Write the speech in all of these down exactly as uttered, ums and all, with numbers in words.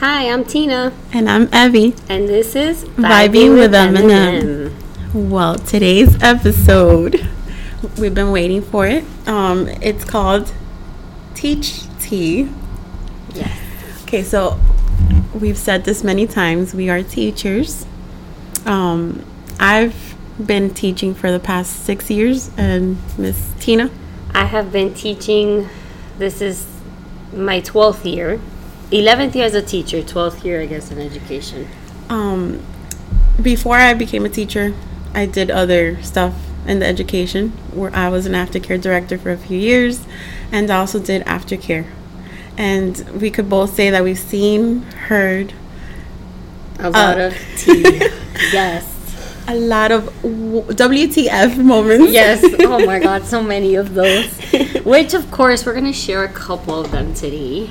Hi, I'm Tina. And I'm Evie. And this is Vibing with Eminem. Well, today's episode, we've been waiting for it. Um, it's called Teach Tea. Yes. Okay, so we've said this many times. We are teachers. Um, I've been teaching for the past six years, and Miss Tina? I have been teaching, this is my twelfth year. eleventh year as a teacher, twelfth year, I guess, in education. Um, before I became a teacher, I did other stuff in the education, where I was an aftercare director for a few years, and also did aftercare. And we could both say that we've seen, heard a lot uh, of tea. Yes. A lot of w- W T F moments. Yes. Oh my God, so many of those. Which, of course, we're going to share a couple of them today.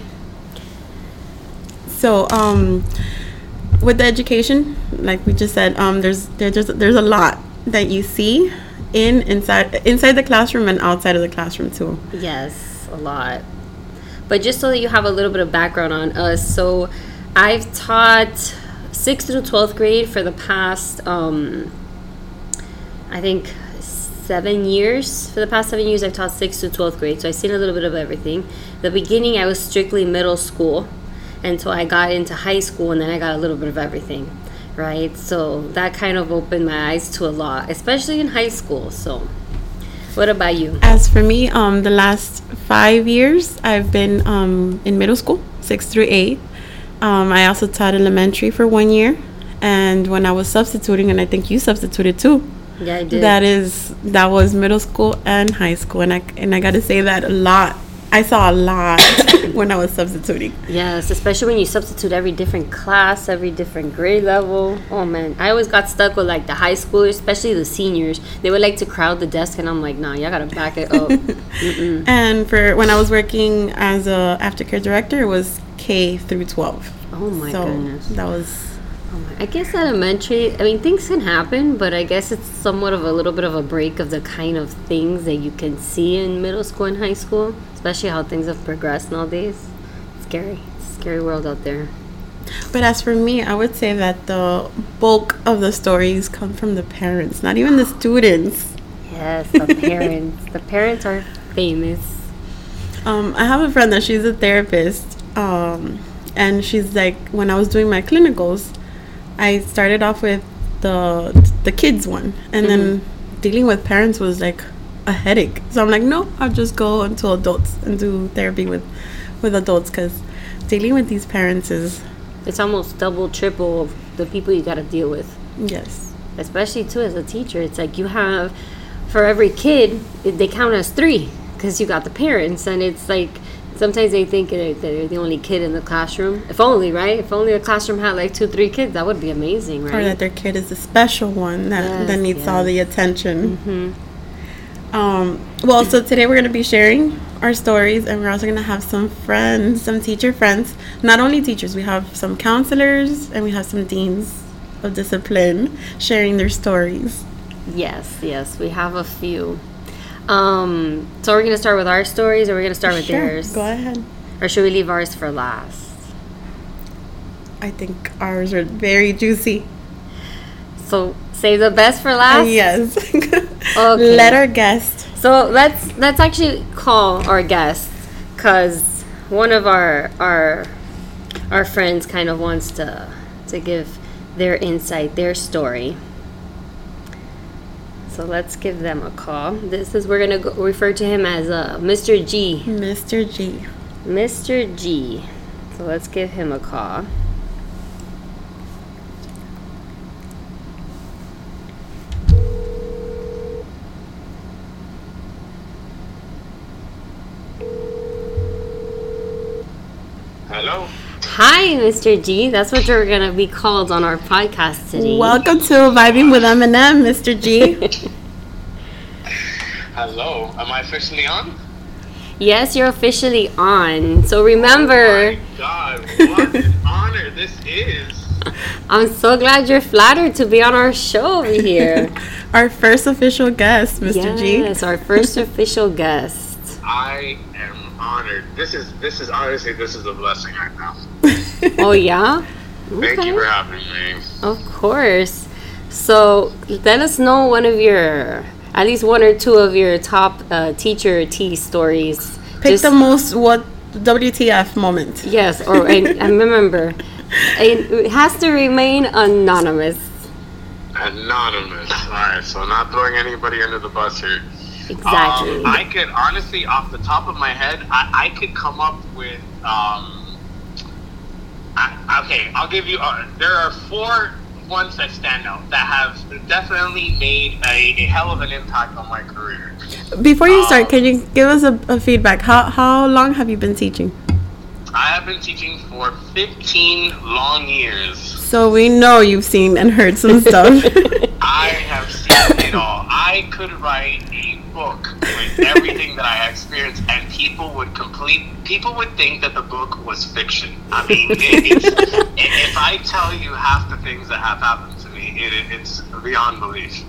So, um, with the education, like we just said, um, there's there's just, there's a lot that you see in inside inside the classroom and outside of the classroom too. Yes, a lot. But just so that you have a little bit of background on us, so I've taught sixth through twelfth grade for the past, um, I think, seven years. For the past seven years, I've taught sixth to twelfth grade, so I've seen a little bit of everything. The beginning, I was strictly middle school until I got into high school, and then I got a little bit of everything, right? So that kind of opened my eyes to a lot, especially in high school. So what about you? As for me, um, the last five years, I've been um, in middle school, sixth through eighth. Um, I also taught elementary for one year, and when I was substituting, and I think you substituted too. Yeah, I did. That is, that was middle school and high school, and I and I got to say that a lot. I saw a lot when I was substituting. Yes, especially when you substitute every different class, every different grade level. Oh man, I always got stuck with like the high schoolers, especially the seniors. They would like to crowd the desk, and I'm like, nah, y'all gotta back it up. And for when I was working as a aftercare director, it was K through twelve. Oh my so goodness, that was. Oh my, I guess elementary, I mean, things can happen, but I guess it's somewhat of a little bit of a break of the kind of things that you can see in middle school and high school, especially how things have progressed nowadays. It's scary. It's a scary world out there. But as for me, I would say that the bulk of the stories come from the parents, not even the students. Yes, the parents. The parents are famous. Um, I have a friend that she's a therapist, um, and she's like, when I was doing my clinicals, I started off with the the kids one, and mm-hmm. then dealing with parents was like a headache. So I'm like, no, I'll just go into adults and do therapy with with adults, because dealing with these parents is, it's almost double, triple of the people you got to deal with. Yes. Especially too as a teacher, it's like you have, for every kid, they count as three because you got the parents, and it's like, sometimes they think that they're the only kid in the classroom. If only, right? If only the classroom had like two, three kids, that would be amazing, right? Or that their kid is the special one that, yes, that needs yes. all the attention. Mm-hmm. Um, well, so today we're going to be sharing our stories, and we're also going to have some friends, some teacher friends. Not only teachers, we have some counselors, and we have some deans of discipline sharing their stories. Yes, yes, we have a few. Um, so we're going to start with our stories, or we're going to start with sure, theirs? Go ahead. Or should we leave ours for last? I think ours are very juicy. So save the best for last? Uh, yes. Okay. Let our guest. So let's let's actually call our guest, because one of our our our friends kind of wants to to give their insight, their story. So let's give them a call. This is, we're going to go, refer to him as uh, Mister G. Mister G. Mister G. So let's give him a call. Hello. Hi, Mister G. That's what you're going to be called on our podcast today. Welcome to Vibing with Eminem, Mister G. Hello. Am I officially on? Yes, you're officially on. So remember... Oh my God, what an honor this is. I'm so glad you're flattered to be on our show over here. Our first official guest, Mister Yes, G. Yes, our first official guest. I am honored. This is this is honestly this is a blessing right now. Oh, yeah? Thank Okay. you for having me. Of course. So let us know one of your, at least one or two of your top uh, teacher tea stories. Pick Just- the most what W T F moment. Yes, or and, and remember, it has to remain anonymous. Anonymous. Alright, so not throwing anybody under the bus here. Exactly. Um, I could honestly, off the top of my head, I, I could come up with. Um, I, okay, I'll give you. Uh, there are four ones that stand out that have definitely made a, a hell of an impact on my career. Before you start, Um, can you give us a, a feedback? How how long have you been teaching? I have been teaching for fifteen long years. So we know you've seen and heard some stuff. I have seen it all. I could write a book with everything that I experienced, and people would complete. People would think that the book was fiction. I mean, it, it's, if I tell you half the things that have happened to me, it, it's beyond belief.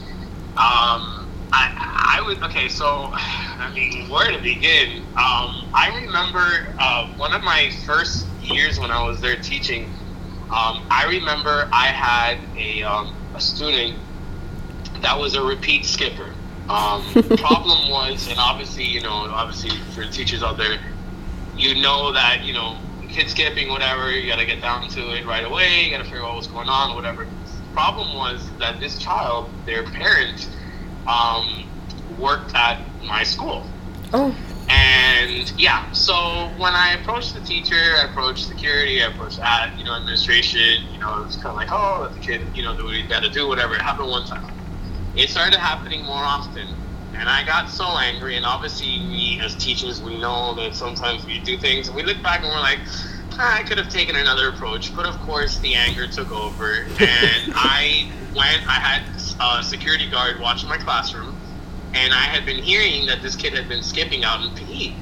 Um, I, I would. Okay, so I mean, where to begin? Um, I remember uh, one of my first years when I was there teaching. Um, I remember I had a, um, a student that was a repeat skipper. Um, problem was, and obviously, you know, obviously for teachers out there, you know that, you know, kid skipping, whatever, you got to get down to it right away, you got to figure out what's going on, whatever. Problem was that this child, their parent, um, worked at my school. Oh. And yeah, so when I approached the teacher, I approached security, I approached ad, you know, administration, you know, it was kind of like, oh, let the kid, you know, do what he's got to do, whatever. It happened one time. It started happening more often. And I got so angry, and obviously we as teachers, we know that sometimes we do things, and we look back and we're like, ah, I could have taken another approach. But of course, the anger took over, and I went, I had a security guard watching my classroom, and I had been hearing that this kid had been skipping out in P E.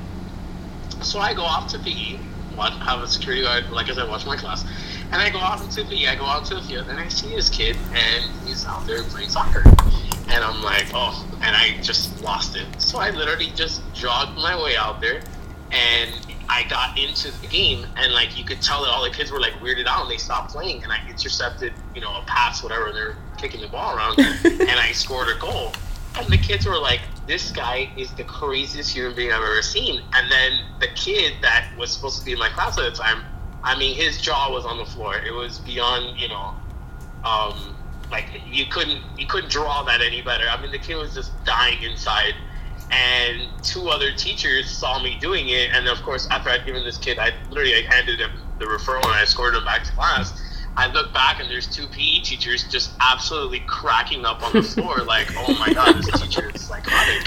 So I go off to P E, watch, have a security guard, like I said, watch my class. And I go off into P E, I go out to the field, and I see this kid, and he's out there playing soccer. And I'm like, oh, and I just lost it. So I literally just jogged my way out there, and I got into the game, and like you could tell that all the kids were like weirded out, and they stopped playing, and I intercepted, you know, a pass, whatever, and they're kicking the ball around, and I scored a goal. And the kids were like, this guy is the craziest human being I've ever seen. And then the kid that was supposed to be in my class at the time, I mean, his jaw was on the floor. It was beyond, you know, um, like you couldn't you couldn't draw that any better. I mean, the kid was just dying inside. And two other teachers saw me doing it. And of course, after I'd given this kid, I literally I handed him the referral and I escorted him back to class. I look back and there's two P E teachers just absolutely cracking up on the floor, like, oh my god, this teacher is psychotic.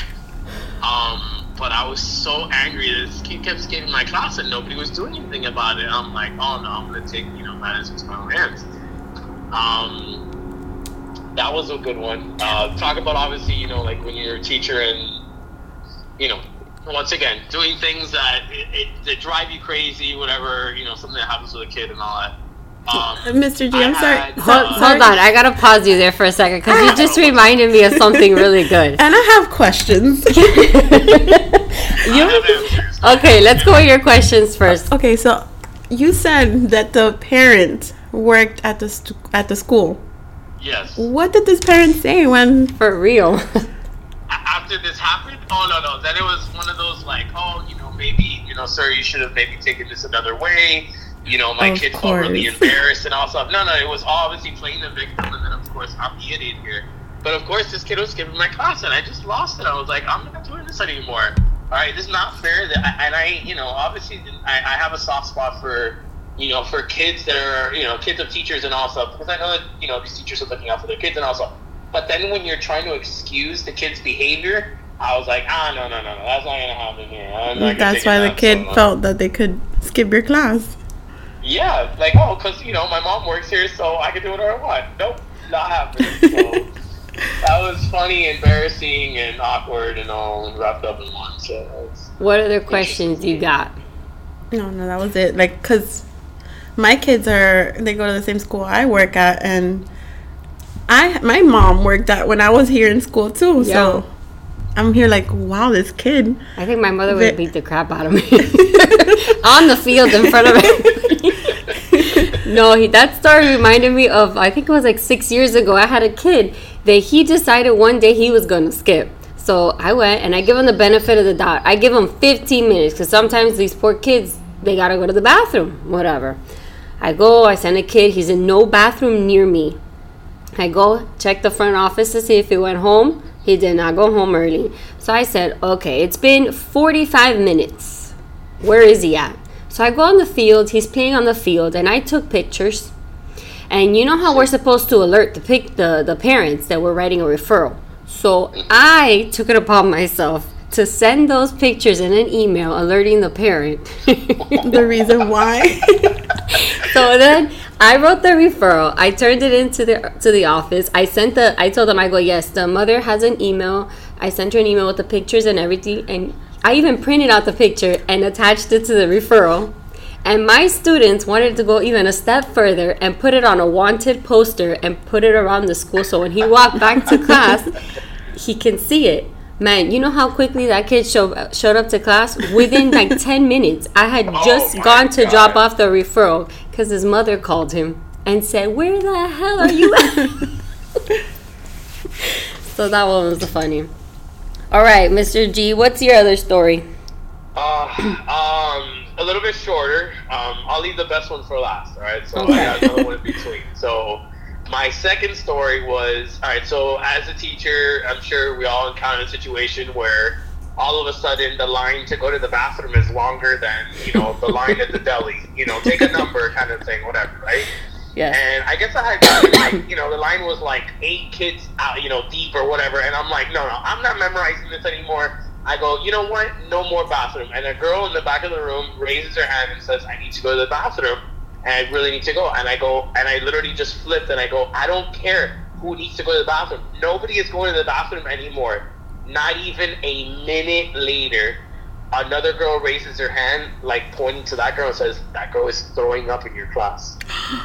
Um, but I was so angry that this kid kept skipping my class and nobody was doing anything about it. I'm like, oh no, I'm gonna take, you know, matters into my own hands. Um, that was a good one. Uh, talk about obviously, you know, like when you're a teacher and, you know, once again, doing things that it, it, that drive you crazy, whatever, you know, something that happens with a kid and all that. Um, Mister G, I'm I sorry. had, So- Hold, uh, hold on, I gotta pause you there for a second because you just reminded me of something really good. And I have questions. I have answers. Okay, let's go with your questions first. Okay, so you said that the parent worked at the st- at the school. Yes. What did this parent say when? For real. After this happened, oh no no, then it was one of those like, oh, you know, maybe, you know, sir, you should have maybe taken this another way. You know, my Of kid felt really course. embarrassed and all stuff. No, no, it was obviously playing the victim, and then of course I'm the idiot here. But of course, this kid was skipping my class, and I just lost it. I was like, I'm not doing this anymore. All right, this is not fair. That I, and I, you know, obviously, I, I have a soft spot for, you know, for kids that are, you know, kids of teachers and all stuff, because I know that, you know, these teachers are looking out for their kids and all stuff. But then when you're trying to excuse the kid's behavior, I was like, ah, no, no, no, no, that's not gonna happen here. I'm not gonna That's take why it the down, kid so, no. felt that they could skip your class. Yeah, like, oh, because, you know, my mom works here, so I can do whatever I want. Nope, not happening. So that was funny, embarrassing, and awkward, and all wrapped up in one. So that was What other questions you got? No, no, that was it. Like, cause my kids are they go to the same school I work at, and I my mom worked at when I was here in school too. Yeah. So I'm here like, wow, this kid. I think my mother would Ve- beat the crap out of me on the field in front of everybody. No, he, that story reminded me of, I think it was like six years ago. I had a kid that he decided one day he was going to skip. So I went and I give him the benefit of the doubt. I give him fifteen minutes because sometimes these poor kids, they got to go to the bathroom, whatever. I go, I send a kid. He's in no bathroom near me. I go check the front office to see if he went home. He did not go home early. So I said, okay, it's been forty-five minutes. Where is he at? So I go on the field. He's playing on the field, and I took pictures. And you know how we're supposed to alert the pic- the, the parents that we're writing a referral. So I took it upon myself to send those pictures in an email alerting the parent. The reason why. So then I wrote the referral. I turned it into the to the office. I sent the. I told them, I go, yes, the mother has an email. I sent her an email with the pictures and everything, and I even printed out the picture and attached it to the referral. And my students wanted to go even a step further and put it on a wanted poster and put it around the school, so when he walked back to class, he can see it. Man, you know how quickly that kid show, showed up to class? Within like ten minutes. I had just Oh gone to my drop God. off the referral because his mother called him and said, where the hell are you at? So that one was funny. All right, Mister G, what's your other story? Uh, um, a little bit shorter. Um, I'll leave the best one for last. All right, so Okay. I got another one in between. So my second story was, all right. So as a teacher, I'm sure we all encounter a situation where all of a sudden the line to go to the bathroom is longer than you know the line at the deli. You know, take a number kind of thing, whatever, right? Yes. And I guess I had gotten, like, you know, the line was like eight kids out, you know, deep or whatever. And I'm like, no, no, I'm not memorizing this anymore. I go, you know what? No more bathroom. And a girl in the back of the room raises her hand and says, I need to go to the bathroom. And I really need to go. And I go, and I literally just flipped and I go, I don't care who needs to go to the bathroom. Nobody is going to the bathroom anymore. Not even a minute later, another girl raises her hand, like pointing to that girl and says, that girl is throwing up in your class.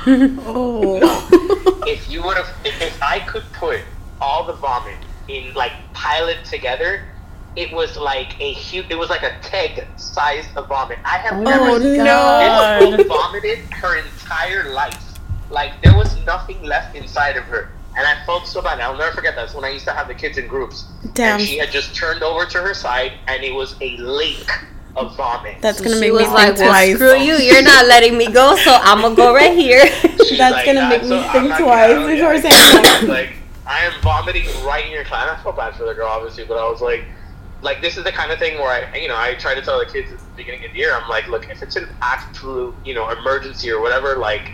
Oh. If you would have, if I could put all the vomit in, like, pile it together, it was like a huge, it was like a keg size of vomit. I have Oh, never seen no. this girl vomited her entire life. Like, there was nothing left inside of her. And I felt so bad. I'll never forget that. That's when I used to have the kids in groups. Damn. And she had just turned over to her side, and it was a lake of vomit. That's gonna She make me was think like, well, twice. screw you, you're not letting me go, so I'm gonna go right here. She's That's like, gonna "Ah, make me so I'm think not twice gonna- before yeah." saying that. Like, I am vomiting right in your class. I felt bad for the girl, obviously, but I was like, like, this is the kind of thing where I, you know, I try to tell the kids at the beginning of the year, I'm like, look, if it's an absolute, you know, emergency or whatever, like,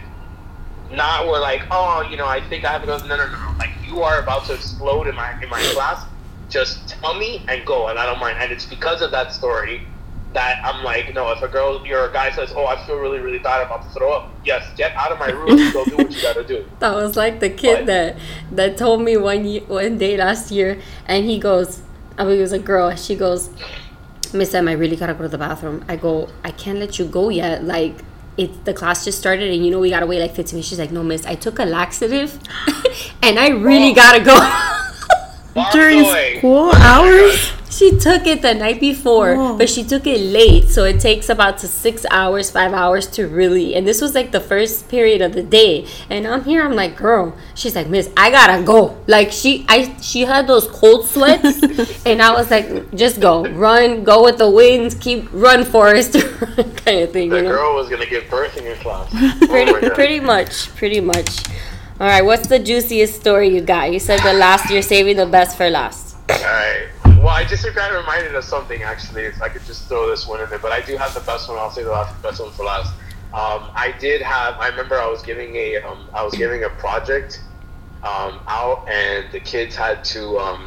not where like, oh, you know, I think I have to go. No, no, no, no. Like, you are about to explode in my in my class. Just tell me and go, and I don't mind. And it's because of that story that I'm like, no, if a girl or a guy says, oh, I feel really, really bad, I'm about to throw up. Yes, get out of my room. Go do what you gotta do. That was like the kid What? that that told me one year, one day last year, and he goes, I mean, it was a girl, and she goes, Miss M, I really gotta go to the bathroom. I go, I can't let you go yet. Like, it, the class just started, and you know we gotta wait like fifteen minutes. She's like, no, Miss, I took a laxative, and I really Oh. gotta go. During Barstoy. school hours? She took it the night before, Oh. but she took it late, so it takes about to six hours, five hours to really. And this was like the first period of the day, and I'm here. I'm like, girl. She's like, Miss, I gotta go. Like she, I, she had those cold sweats, and I was like, just go, run, go with the winds, keep run, Forrest, kind of thing. The You know? girl was gonna give birth in your class. Oh Pretty, my God. pretty much, pretty much. All right, what's the juiciest story you got? You said the last you're saving the best for last. Alright. Well, I just got reminded of something, actually. If I could just throw this one in there. But I do have the best one. I'll say the last, best one for last. Um, I did have, I remember I was giving a, um, I was giving a project um, out, and the kids had to, um,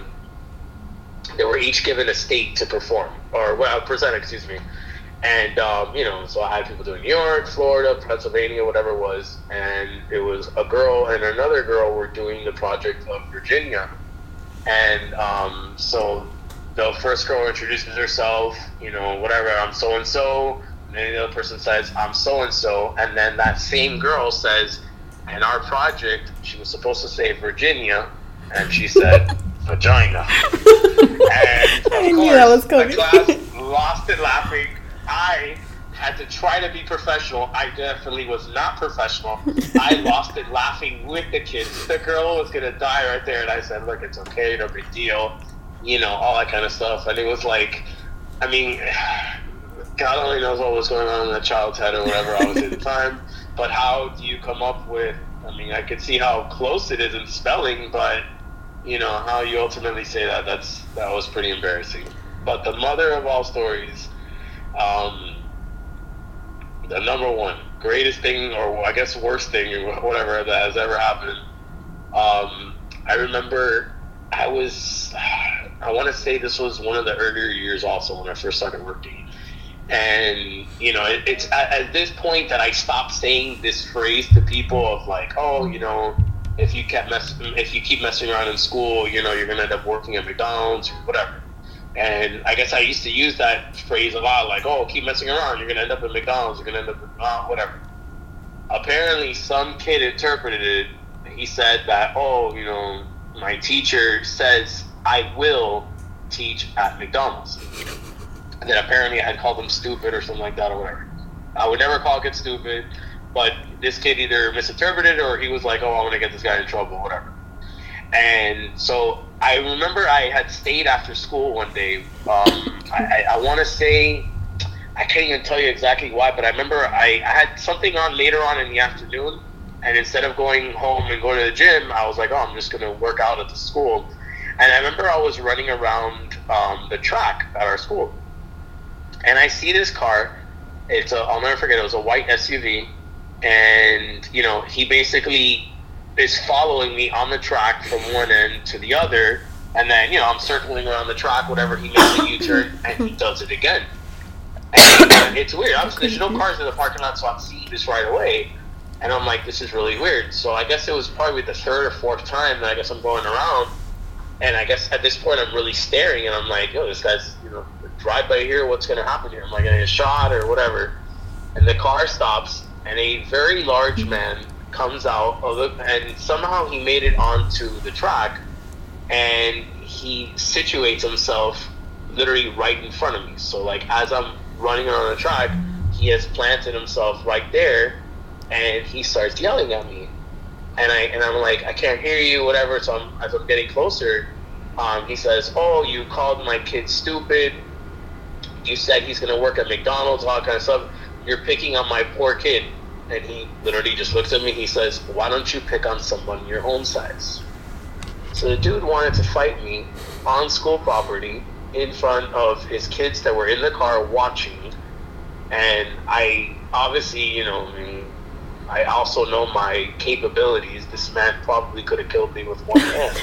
they were each given a state to perform, or, well, present, excuse me. And, um, you know, so I had people doing New York, Florida, Pennsylvania, whatever it was. And it was a girl and another girl were doing the project of Virginia. And um, so the first girl introduces herself, you know, whatever, I'm so-and-so. And then the other person says, I'm so-and-so. And then that same girl says, in our project, she was supposed to say Virginia. And she said, vagina. And of I knew course, that was the coming. class lost it laughing. I had to try to be professional. I definitely was not professional. I lost it laughing with the kids. The girl was gonna die right there, and I said, "Look, it's okay, no big deal," you know, all that kind of stuff. And it was like, I mean, God only knows what was going on in that child's head or whatever I was at the time. But how do you come up with? I mean, I could see how close it is in spelling, but you know how you ultimately say that. That's that was pretty embarrassing. But the mother of all stories. Um, The number one greatest thing, or I guess worst thing, or whatever that has ever happened. Um, I remember I was, I want to say this was one of the earlier years also when I first started working. And, you know, it, it's at, at this point that I stopped saying this phrase to people of like, oh, you know, if you kept mess, if you keep messing around in school, you know, you're going to end up working at McDonald's or whatever. And I guess I used to use that phrase a lot, like, oh, keep messing around, you're going to end up at McDonald's, you're going to end up at, uh, whatever. Apparently, some kid interpreted it. He said that, oh, you know, my teacher says I will teach at McDonald's. And then apparently I had called him stupid or something like that or whatever. I would never call a kid stupid, but this kid either misinterpreted or he was like, oh, I want to get this guy in trouble, whatever. And so I remember I had stayed after school one day. Um, I, I, I want to say, I can't even tell you exactly why, but I remember I, I had something on later on in the afternoon, and instead of going home and going to the gym, I was like, oh, I'm just going to work out at the school. And I remember I was running around um, the track at our school, and I see this car. It's a, I'll never forget, it was a white S U V, and, you know, he basically is following me on the track from one end to the other, and then, you know, I'm circling around the track, whatever, he makes a U-turn, and he does it again. And it's weird. Obviously, there's no cars in the parking lot, so I'm seeing this right away, and I'm like, this is really weird. So I guess it was probably the third or fourth time that I guess I'm going around, and I guess at this point I'm really staring, and I'm like, yo, this guy's, you know, drive by here, what's going to happen here? Am I going to get shot or whatever? And the car stops, and a very large man comes out of the, and somehow he made it onto the track, and he situates himself literally right in front of me. So like as I'm running on the track, he has planted himself right there, and he starts yelling at me, and I and I'm like, I can't hear you, whatever. So I'm, as I'm getting closer, um, he says, oh, you called my kid stupid, you said he's gonna work at McDonald's, all that kind of stuff, you're picking on my poor kid. And he literally just looks at me, he says, why don't you pick on someone your own size? So the dude wanted to fight me on school property in front of his kids that were in the car watching. And I obviously, you know, I mean, I also know my capabilities. This man probably could have killed me with one hand.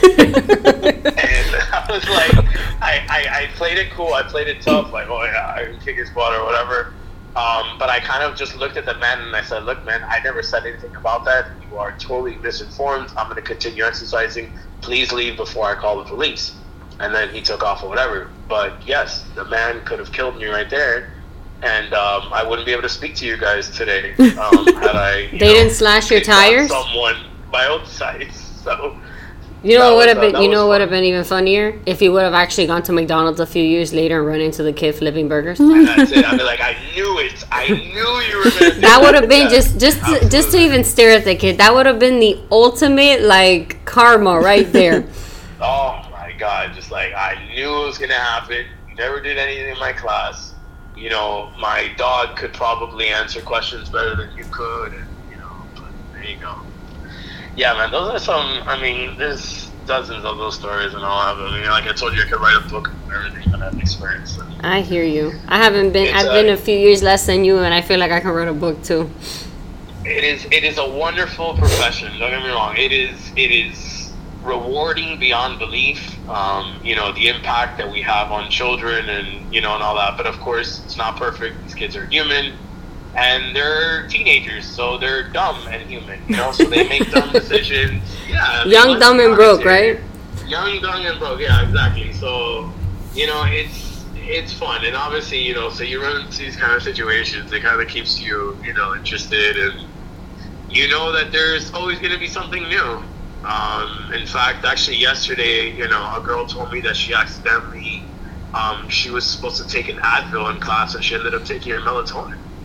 And I was like, I, I, I played it cool, I played it tough, like, oh yeah, I can kick his butt or whatever. Um, but I kind of just looked at the man and I said, look, man, I never said anything about that. You are totally misinformed. I'm going to continue exercising. Please leave before I call the police. And then he took off or whatever. But yes, the man could have killed me right there. And um, I wouldn't be able to speak to you guys today um, had I. They know, didn't slash your tires? Someone my own size. So. You know what would have been? You know what would have been even funnier if he would have actually gone to McDonald's a few years later and run into the kid flipping burgers. And that's it. I'd be like, I knew it. I knew you were going to. That would have been just, just, to, just to even stare at the kid. That would have been the ultimate like karma right there. Oh my God! Just like I knew it was going to happen. You never did anything in my class. You know, my dog could probably answer questions better than you could, and you know, but there you go. Yeah, man, those are some, I mean, there's dozens of those stories, and all of them. I mean, like I told you, I could write a book on everything that I've experienced. And I hear you. I haven't been, I've uh, been a few years less than you, and I feel like I can write a book, too. It is, it is a wonderful profession, don't get me wrong. It is, it is rewarding beyond belief, um, you know, the impact that we have on children and, you know, and all that. But, of course, it's not perfect. These kids are human. And they're teenagers, so they're dumb and human, you know, so they make dumb decisions. Yeah. Young, dumb, and broke, right? Young, dumb, and broke, yeah, exactly. So, you know, it's it's fun. And obviously, you know, so you run into these kind of situations, it kind of keeps you, you know, interested. And you know that there's always going to be something new. Um, in fact, actually yesterday, you know, a girl told me that she accidentally, um, she was supposed to take an Advil in class, and she ended up taking her melatonin.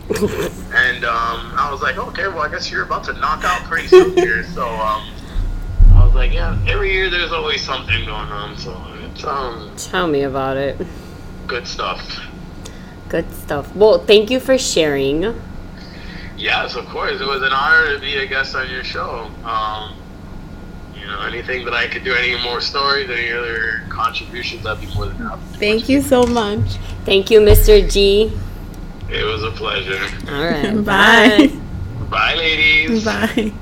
And um, I was like, okay, well, I guess you're about to knock out pretty soon here. So um, I was like, yeah, every year there's always something going on. So it's um, Tell me about it. good stuff. Good stuff. Well, thank you for sharing. Yes, of course. It was an honor to be a guest on your show. Um, you know, anything that I could do, any more stories, any other contributions, I'd be more than happy. Thank you so much. Thank you, Mister G. It was a pleasure. All right. Bye. Bye, ladies. Bye.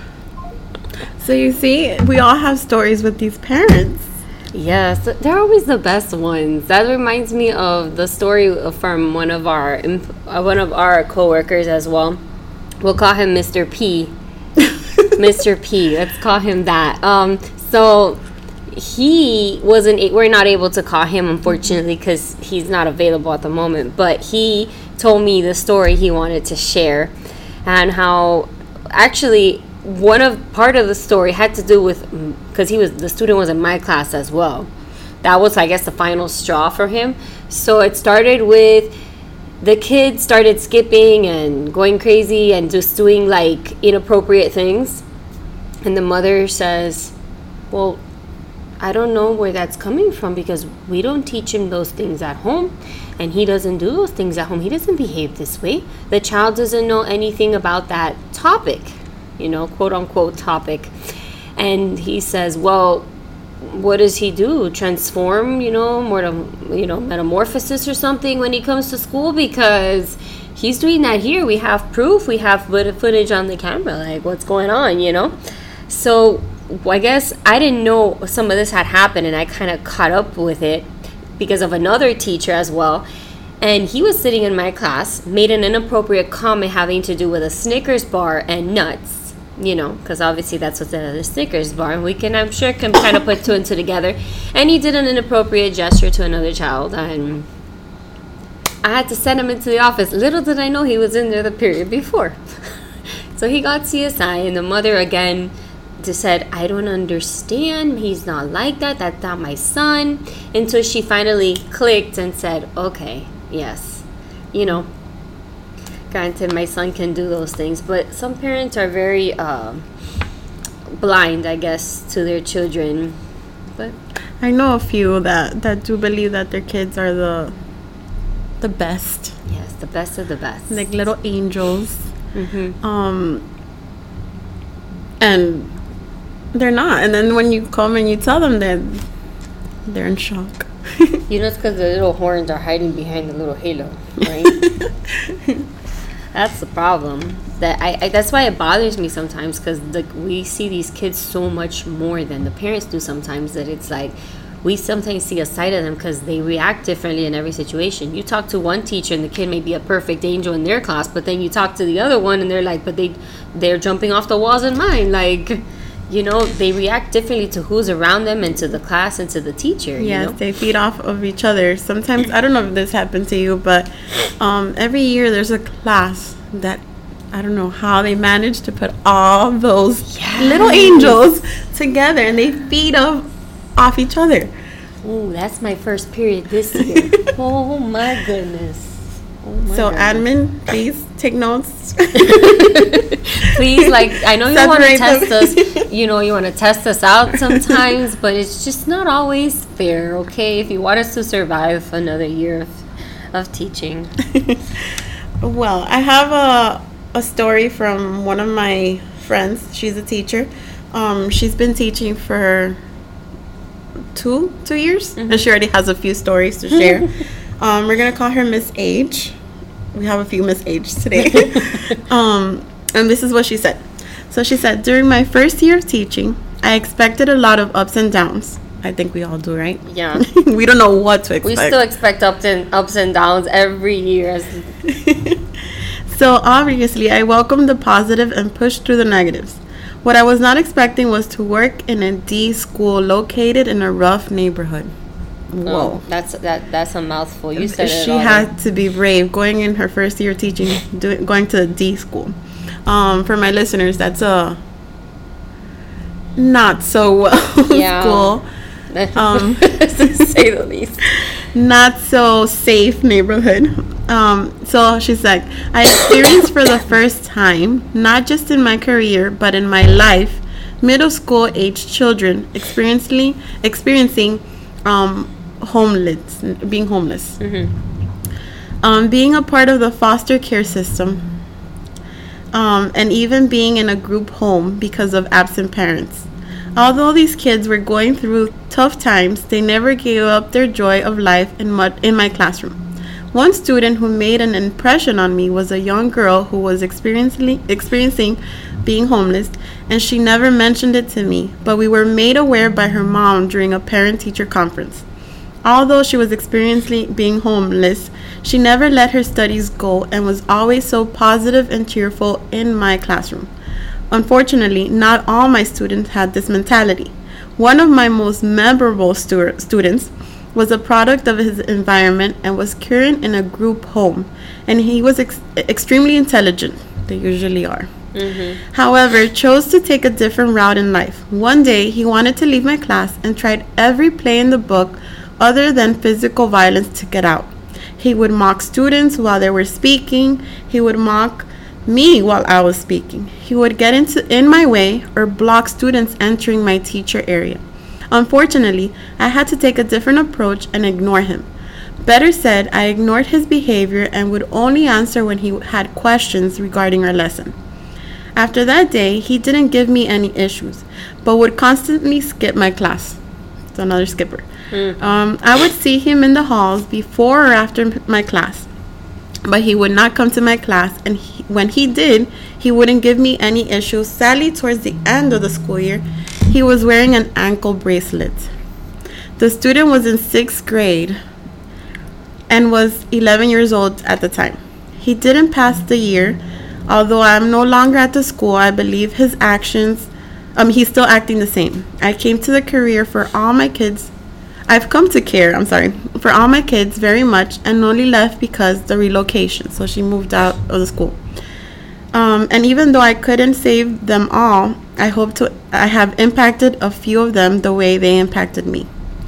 So you see, we all have stories with these parents. Yes, they're always the best ones. That reminds me of the story from one of our uh, one of our coworkers as well. We'll call him Mister P. Mister P. Let's call him that. Um, so he wasn't. We're not able to call him, unfortunately, because he's not available at the moment. But he told me the story he wanted to share, and how actually. One of part of the story had to do with because he was the student was in my class as well. That was, I guess, the final straw for him. So it started with the kids started skipping and going crazy and just doing like inappropriate things. And the mother says, "Well, I don't know where that's coming from because we don't teach him those things at home, and he doesn't do those things at home. He doesn't behave this way. The child doesn't know anything about that topic." You know, quote unquote topic. And he says, well, what does he do? Transform, you know, more to, you know, metamorphosis or something when he comes to school? Because he's doing that here. We have proof. We have footage on the camera. Like, what's going on, you know? So I guess I didn't know some of this had happened, and I kind of caught up with it because of another teacher as well. And he was sitting in my class, made an inappropriate comment having to do with a Snickers bar and nuts. You know, because obviously that's what's in the Snickers bar, and we can, I'm sure, can kind of put two and two together. And he did an inappropriate gesture to another child, and I had to send him into the office. Little did I know he was in there the period before. So he got C S I, and the mother again just said, I don't understand. He's not like that. That's not my son. Until she finally clicked and said, okay, yes, you know. Granted, my son can do those things, but some parents are very uh, blind, I guess, to their children. But I know a few that, that do believe that their kids are the the best. Yes, the best of the best. Like little angels. Mm-hmm. Um, and they're not. And then when you come and you tell them that, they're in shock. You know, it's because the little horns are hiding behind the little halo, right? That's the problem. That I, I that's why it bothers me sometimes, because like we see these kids so much more than the parents do sometimes, that it's like we sometimes see a side of them because they react differently in every situation. You talk to one teacher and the kid may be a perfect angel in their class, but then you talk to the other one and they're like, but they they're jumping off the walls in mine. Like, you know, they react differently to who's around them and to the class and to the teacher. Yes, you know? they feed off of each other. Sometimes, I don't know if this happened to you, but um, every year there's a class that, I don't know how they manage to put all those Yes. little angels together, and they feed off, off each other. Ooh, that's my first period this year. Oh my goodness. Oh my So goodness. admin, please take notes. Please, like, I know you want to Separate test them. us, you know, you want to test us out sometimes, but it's just not always fair, okay? If you want us to survive another year of, of teaching. Well, I have a a story from one of my friends. She's a teacher. Um, she's been teaching for two two years, Mm-hmm. and she already has a few stories to share. um, we're gonna call her Miss H. We have a few Miss H today. um, and this is what she said. So she said, during my first year of teaching, I expected a lot of ups and downs. I think we all do, right? Yeah. We don't know what to expect. We still expect ups and ups and downs every year. So obviously, I welcomed the positive and pushed through the negatives. What I was not expecting was to work in a D school located in a rough neighborhood. Whoa. Oh, that's that. That's a mouthful. You said it She all. had to be brave going in her first year teaching, doing, going to a D school. Um, for my listeners, that's a not so well Yeah. school. Um, to say the least. Not so safe neighborhood. Um, so she's like, I experienced for the first time, not just in my career, but in my life, middle school age children experiencing experiencing um, homeless, being homeless, Mm-hmm. um, being a part of the foster care system, um, and even being in a group home because of absent parents. Although these kids were going through tough times, they never gave up their joy of life in, my, in my classroom. One student who made an impression on me was a young girl who was experiencing, experiencing being homeless, and she never mentioned it to me, but we were made aware by her mom during a parent-teacher conference. Although she was experiencing being homeless, she never let her studies go and was always so positive and cheerful in my classroom. Unfortunately, not all my students had this mentality. One of my most memorable stu- students was a product of his environment and was current in a group home, and he was ex- extremely intelligent. They usually are. Mm-hmm. However, chose to take a different route in life. One day, he wanted to leave my class and tried every play in the book other than physical violence to get out. He would mock students while they were speaking. He would mock me while I was speaking. He would get into in my way or block students entering my teacher area. Unfortunately, I had to take a different approach and ignore him. Better said, I ignored his behavior and would only answer when he had questions regarding our lesson. After that day, he didn't give me any issues, but would constantly skip my class. It's another skipper. Mm. Um, I would see him in the halls before or after my class, but he would not come to my class, and he, when he did, he wouldn't give me any issues. Sadly, towards the end of the school year, he was wearing an ankle bracelet. The student was in sixth grade and was eleven years old at the time. He didn't pass the year. Although I'm no longer at the school, I believe his actions, um, he's still acting the same. I came to the career for all my kids. I've come to care, I'm sorry, for all my kids very much, and only left because the relocation. So she moved out of the school. Um, and even though I couldn't save them all, I hope to, I have impacted a few of them the way they impacted me.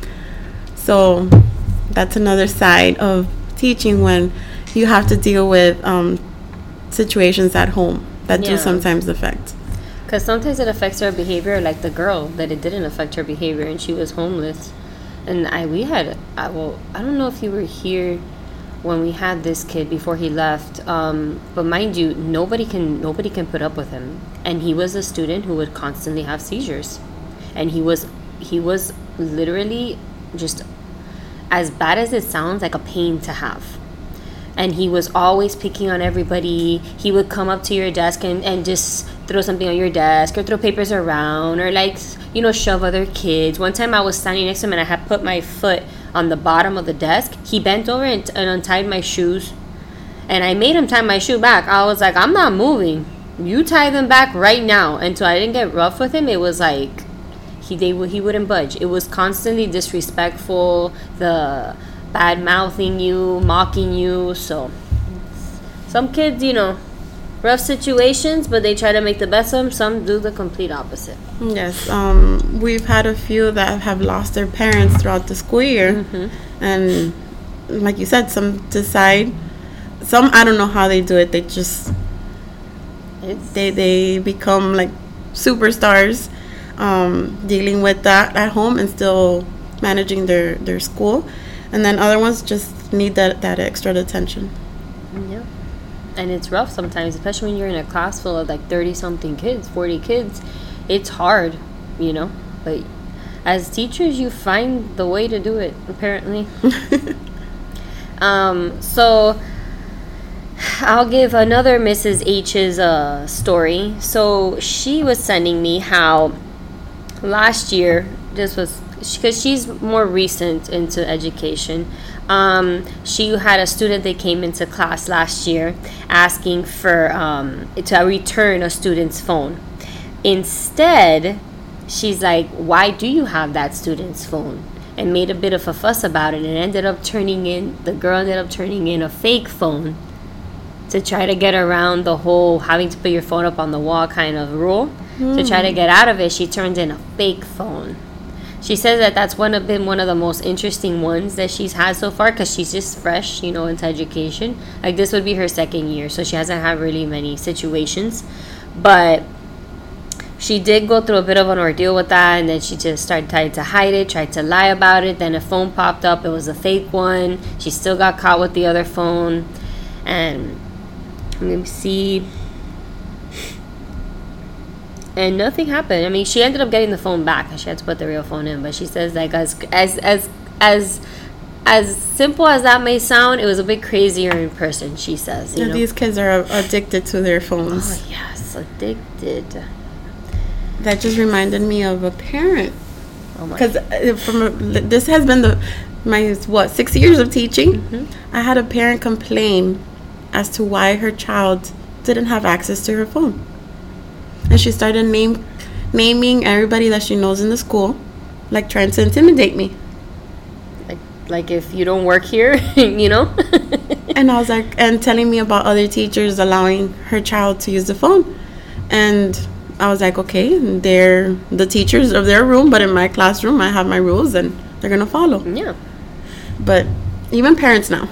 So that's another side of teaching, when you have to deal with um, situations at home that Yeah. do sometimes affect. Because sometimes it affects her behavior, like the girl, that it didn't affect her behavior and she was homeless. And I we had, I, well, I don't know if you were here when we had this kid before he left, um, but mind you, nobody can nobody can put up with him. And he was a student who would constantly have seizures. And he was he was literally just, as bad as it sounds, like a pain to have. And he was always picking on everybody. He would come up to your desk and, and just throw something on your desk, or throw papers around, or like, you know, shove other kids. One time I was standing next to him and I had put my foot on the bottom of the desk. He bent over and, and untied my shoes. And I made him tie my shoe back. I was like, I'm not moving. You tie them back right now. Until I didn't get rough with him, it was like he they he wouldn't budge. It was constantly disrespectful, the bad mouthing you, mocking you. So some kids, you know, rough situations, but they try to make the best of them. Some do the complete opposite. Yes, um, we've had a few that have lost their parents throughout the school year. Mm-hmm. And like you said, some decide, some, I don't know how they do it, they just, It's they, they become like superstars, um, dealing with that at home and still managing their, their school. And then other ones just need that, that extra attention. yeah. And it's rough sometimes, especially when you're in a class full of like thirty something kids, forty kids. It's hard, you know. But as teachers, you find the way to do it, apparently. um, so I'll give another Missus H's uh, story. So she was sending me how last year, this was because she's more recent into education. Um, she had a student that came into class last year asking for um, to return a student's phone. Instead, she's like, why do you have that student's phone? And made a bit of a fuss about it, and ended up turning in, the girl ended up turning in a fake phone to try to get around the whole having to put your phone up on the wall kind of rule. Mm. To try to get out of it, she turned in a fake phone. She says that that's one of been one of the most interesting ones that she's had so far because she's just fresh, you know, into education. Like this would be her second year, so she hasn't had really many situations. But she did go through a bit of an ordeal with that, and then she just started trying to hide it, tried to lie about it. Then a phone popped up. It was a fake one. She still got caught with the other phone. And let me see. And nothing happened. I mean, she ended up getting the phone back. She had to put the real phone in. But she says, like, as as as as as simple as that may sound, it was a bit crazier in person. She says, you yeah, know? These kids are addicted to their phones. Oh yes, addicted. That just reminded me of a parent. Oh my. Because from a, this has been the my what six years of teaching. Mm-hmm. I had a parent complain as to why her child didn't have access to her phone. And she started name, naming everybody that she knows in the school, like trying to intimidate me. Like, like if you don't work here, you know? And I was like, and telling me about other teachers allowing her child to use the phone. And I was like, okay, they're the teachers of their room, but in my classroom, I have my rules and they're going to follow. Yeah. But even parents now.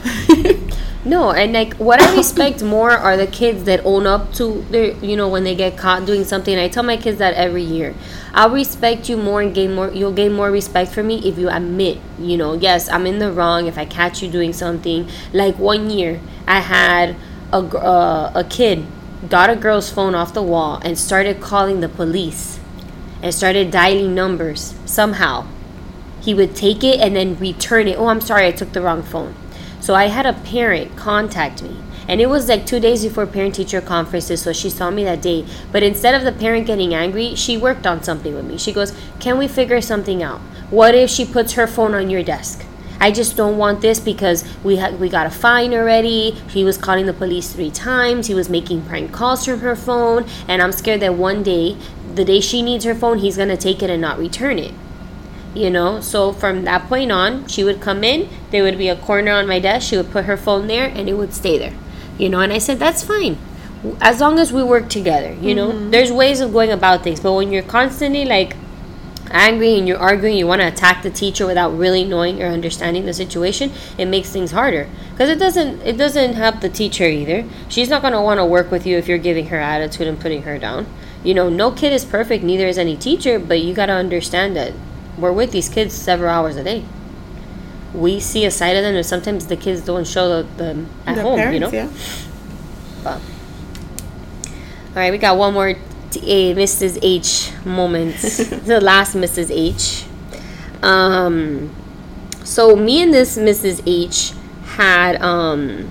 No, and like what I respect more are the kids that own up to their, you know, when they get caught doing something. I tell my kids that every year. I'll respect you more and gain more. You'll gain more respect for me if you admit, you know, yes, I'm in the wrong. If I catch you doing something, like one year, I had a uh, a kid got a girl's phone off the wall and started calling the police, and started dialing numbers. Somehow, he would take it and then return it. Oh, I'm sorry, I took the wrong phone. So I had a parent contact me, and it was like two days before parent-teacher conferences, so she saw me that day. But instead of the parent getting angry, she worked on something with me. She goes, can we figure something out? What if she puts her phone on your desk? I just don't want this because we ha- we got a fine already. He was calling the police three times. He was making prank calls from her phone, and I'm scared that one day, the day she needs her phone, he's going to take it and not return it. You know, so from that point on, she would come in, there would be a corner on my desk, she would put her phone there, and it would stay there. You know, and I said, that's fine. As long as we work together, you know. Mm-hmm. There's ways of going about things, but when you're constantly, like, angry and you're arguing, you want to attack the teacher without really knowing or understanding the situation, it makes things harder. Because it doesn't, it doesn't help the teacher either. She's not going to want to work with you if you're giving her attitude and putting her down. You know, no kid is perfect, neither is any teacher, but you got to understand that we're with these kids several hours a day. We see a side of them, and sometimes the kids don't show them at the home, parents, you know? Yeah. But, all right, we got one more t- a Missus H moment. The last Missus H. Um, so me and this Missus H had, um,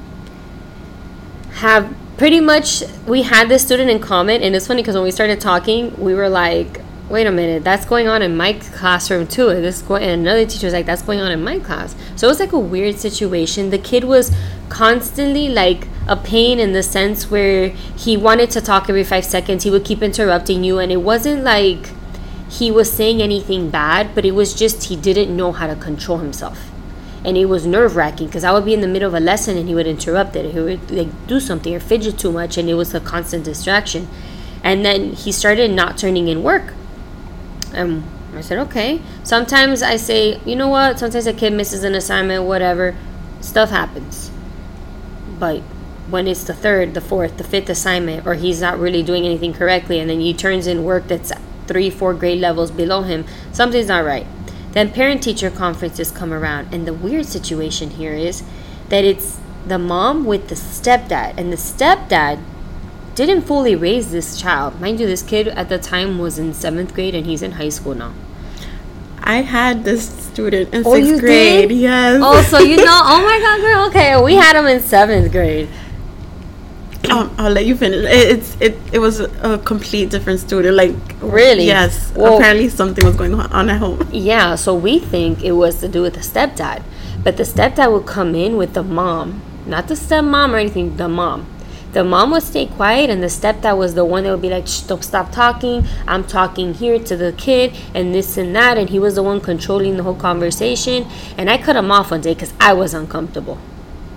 have pretty much, we had this student in common, and it's funny because when we started talking, we were like, wait a minute, that's going on in my classroom too. And this going, and another teacher was like, that's going on in my class. So it was like a weird situation. The kid was constantly like a pain in the sense where he wanted to talk every five seconds. He would keep interrupting you, and it wasn't like he was saying anything bad, but it was just he didn't know how to control himself. And it was nerve-wracking because I would be in the middle of a lesson and he would interrupt it. He would like do something or fidget too much, and it was a constant distraction. And then he started not turning in work. Um, I said, okay. Sometimes I say, you know what? Sometimes a kid misses an assignment, whatever. Stuff happens. But when it's the third, the fourth, the fifth assignment, or he's not really doing anything correctly, and then he turns in work that's three, four grade levels below him, something's not right. Then parent-teacher conferences come around, and the weird situation here is that it's the mom with the stepdad, and the stepdad didn't fully raise this child. Mind you, this kid at the time was in seventh grade, and he's in high school now. I had this student in oh, sixth you grade. Did? Yes. Oh, so you know? Oh my God, girl. Okay, we had him in seventh grade. Um, I'll let you finish. It, it's it. It was a, a complete different student. Like really? Yes. Well, apparently something was going on at home. Yeah. So we think it was to do with the stepdad, but the stepdad would come in with the mom, not the stepmom or anything. The mom. The mom would stay quiet, and the stepdad was the one that would be like, shh, don't stop talking. I'm talking here to the kid and this and that. And he was the one controlling the whole conversation. And I cut him off one day because I was uncomfortable.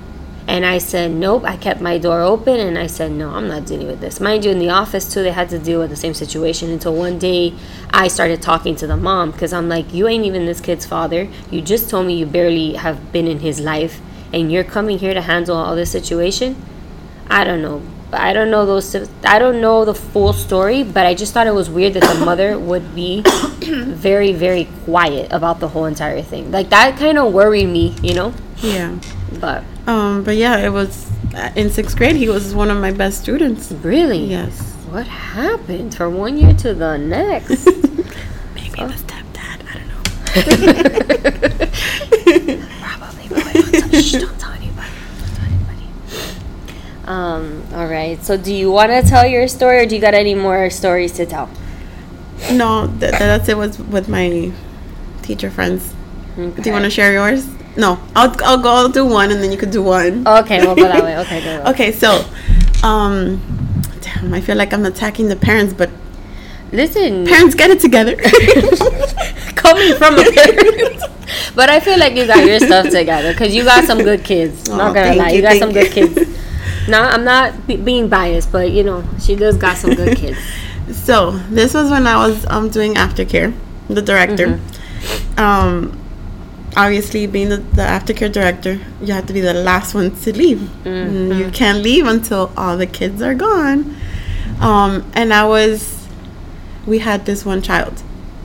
And I said, nope. I kept my door open, and I said, no, I'm not dealing with this. Mind you, in the office, too, they had to deal with the same situation until one day I started talking to the mom, because I'm like, you ain't even this kid's father. You just told me you barely have been in his life, and you're coming here to handle all this situation? I don't know. I don't know those. I don't know the full story, but I just thought it was weird that the mother would be very, very quiet about the whole entire thing. Like, that kind of worried me, you know? Yeah. But um, but yeah, it was uh, in sixth grade. He was one of my best students. Really? Yes. What happened from one year to the next? Maybe oh. the stepdad. I don't know. Probably. But wait, don't tell, shh, don't tell anybody. Don't tell anybody. Um. All right. So, do you want to tell your story, or do you got any more stories to tell? No, th- that's it. Was with my teacher friends. Okay. Do you want to share yours? No, I'll I'll go. I'll do one, and then you could do one. Okay, we'll go that way. Okay, go. Okay, so, um, damn, I feel like I'm attacking the parents, but listen, parents, get it together. Coming from a parent, but I feel like you got your stuff together because you got some good kids. Oh, not gonna lie, you, you got some good kids. No, I'm not be- being biased, but you know, she does got some good kids. So this was when I was um doing aftercare, the director. Mm-hmm. Um. Obviously, being the, the aftercare director, you have to be the last one to leave. Mm-hmm. You can't leave until all the kids are gone. Um, and I was, we had this one child.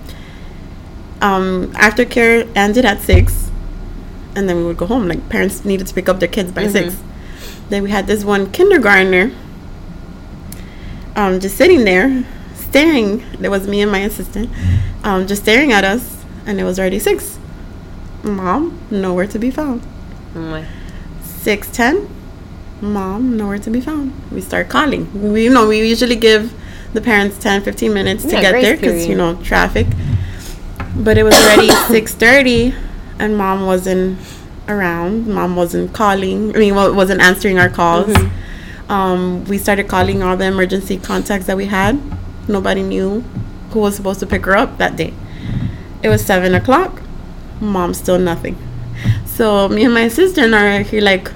Um, aftercare ended at six, and then we would go home. Like, parents needed to pick up their kids by mm-hmm. six. Then we had this one kindergartner, um, just sitting there, staring. There was me and my assistant, um, just staring at us, and it was already six. Mom, nowhere to be found. Mm-hmm. six ten, mom, nowhere to be found. We start calling. We, you know, we usually give the parents ten, fifteen minutes to yeah, get there because, you know, traffic. But it was already six thirty, and mom wasn't around. Mom wasn't calling. I mean, well, wasn't answering our calls. Mm-hmm. Um, we started calling all the emergency contacts that we had. Nobody knew who was supposed to pick her up that day. It was seven o'clock. Mom, still nothing. So me and my assistant are here like,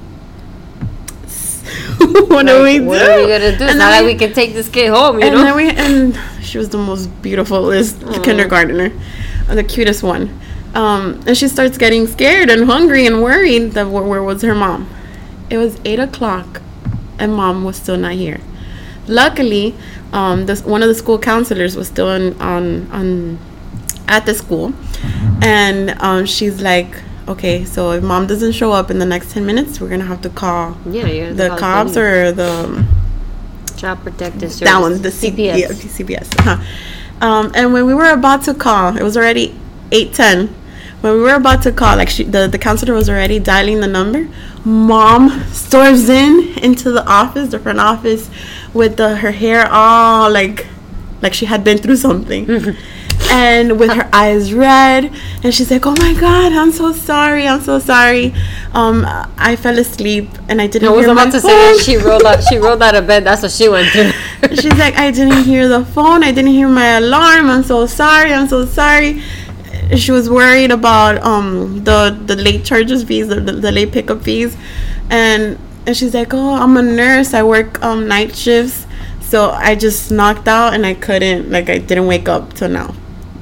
what like, do we do? What are we gonna do? It's not like we can take this kid home, you and know? Then we, and she was the most beautifulest mm. kindergartner, the cutest one. Um, and she starts getting scared and hungry and worried that where, where was her mom? It was eight o'clock, and mom was still not here. Luckily, um, this one of the school counselors was still on on, on at the school. And um, she's like, okay, so if mom doesn't show up in the next ten minutes, we're going to have to call yeah, yeah, the cops or the Child Protective Service. That one, the C- C P S. Yeah, C P S. Huh. Um, and when we were about to call, it was already eight ten. When we were about to call, like she, the, the counselor was already dialing the number, mom storms in into the office, the front office, with the, her hair all like, like she had been through something. And with her eyes red, and she's like, "Oh my God, I'm so sorry, I'm so sorry. Um, I fell asleep and I didn't." I was hear about my to phone. say that she rolled out. She rolled out of bed. That's what she went through. She's like, "I didn't hear the phone. I didn't hear my alarm. I'm so sorry. I'm so sorry." She was worried about um the the late charges fees, the, the, the late pickup fees, and and she's like, "Oh, I'm a nurse. I work um night shifts, so I just knocked out and I couldn't like I didn't wake up till now."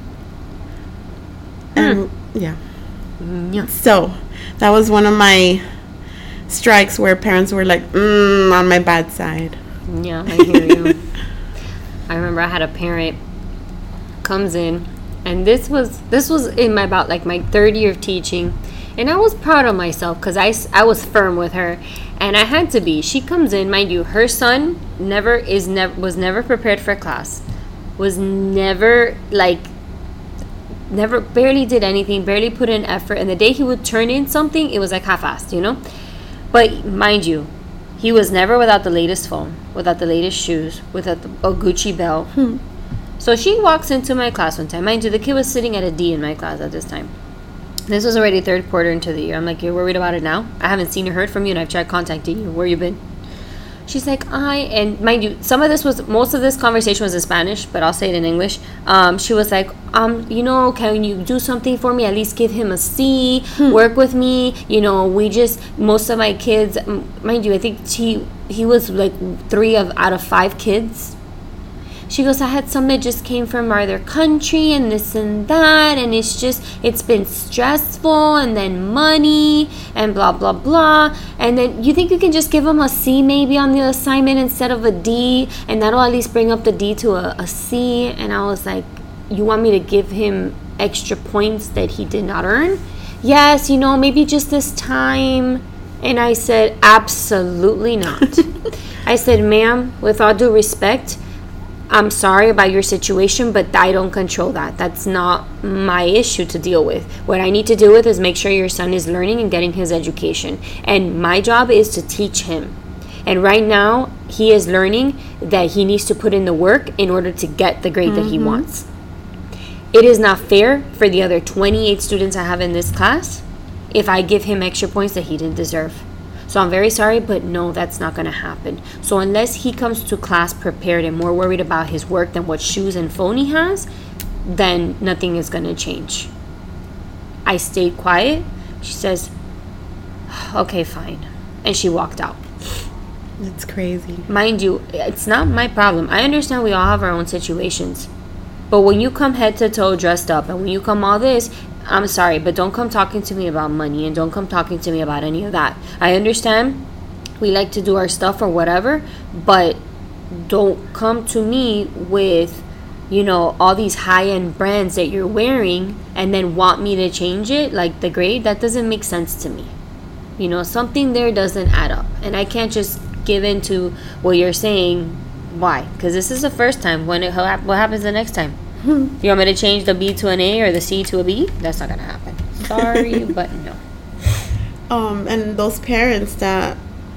And yeah. yeah. So that was one of my strikes where parents were like, mm, on my bad side. Yeah, I hear you. I remember I had a parent comes in, and this was this was in my about like my third year of teaching, and I was proud of myself because I, I was firm with her, and I had to be. She comes in, mind you, her son never is never was never prepared for class, was never like. Never, barely did anything, barely put in effort. And the day he would turn in something, it was like half-assed, you know? But mind you, he was never without the latest phone, without the latest shoes, without the, a Gucci belt. Hmm. So she walks into my class one time. Mind you, the kid was sitting at a D in my class at this time. This was already third quarter into the year. I'm like, you're worried about it now? I haven't seen or heard from you, and I've tried contacting you. Where you been? She's like, I, and mind you, some of this was, most of this conversation was in Spanish, but I'll say it in English. Um, she was like, um, you know, can you do something for me? At least give him a C, hmm. work with me. You know, we just, most of my kids, mind you, I think he, he was like three of out of five kids. She goes, I had some that just came from other country and this and that, and it's just, it's been stressful, and then money, and blah, blah, blah. And then you think you can just give them a C maybe on the assignment instead of a D, and that'll at least bring up the D to a, a C. And I was like, you want me to give him extra points that he did not earn? Yes, you know, maybe just this time. And I said, absolutely not. I said, ma'am, with all due respect, I'm sorry about your situation, but I don't control that. That's not my issue to deal with. What I need to deal with is make sure your son is learning and getting his education. And my job is to teach him. And right now, he is learning that he needs to put in the work in order to get the grade mm-hmm. that he wants. It is not fair for the other twenty-eight students I have in this class if I give him extra points that he didn't deserve. So I'm very sorry, but no, that's not going to happen. So unless he comes to class prepared and more worried about his work than what shoes and phone he has, then nothing is going to change. I stayed quiet. She says, okay, fine. And she walked out. It's crazy. Mind you, it's not my problem. I understand we all have our own situations. But when you come head to toe dressed up and when you come all this, I'm sorry, but don't come talking to me about money and don't come talking to me about any of that. I understand we like to do our stuff or whatever, but don't come to me with, you know, all these high-end brands that you're wearing and then want me to change it, like the grade. That doesn't make sense to me. You know, something there doesn't add up. And I can't just give in to what you're saying. Why? Because this is the first time. When it, what happens the next time? You want me to change the B to an A or the C to a B? That's not gonna happen. Sorry, but no. Um, and those parents that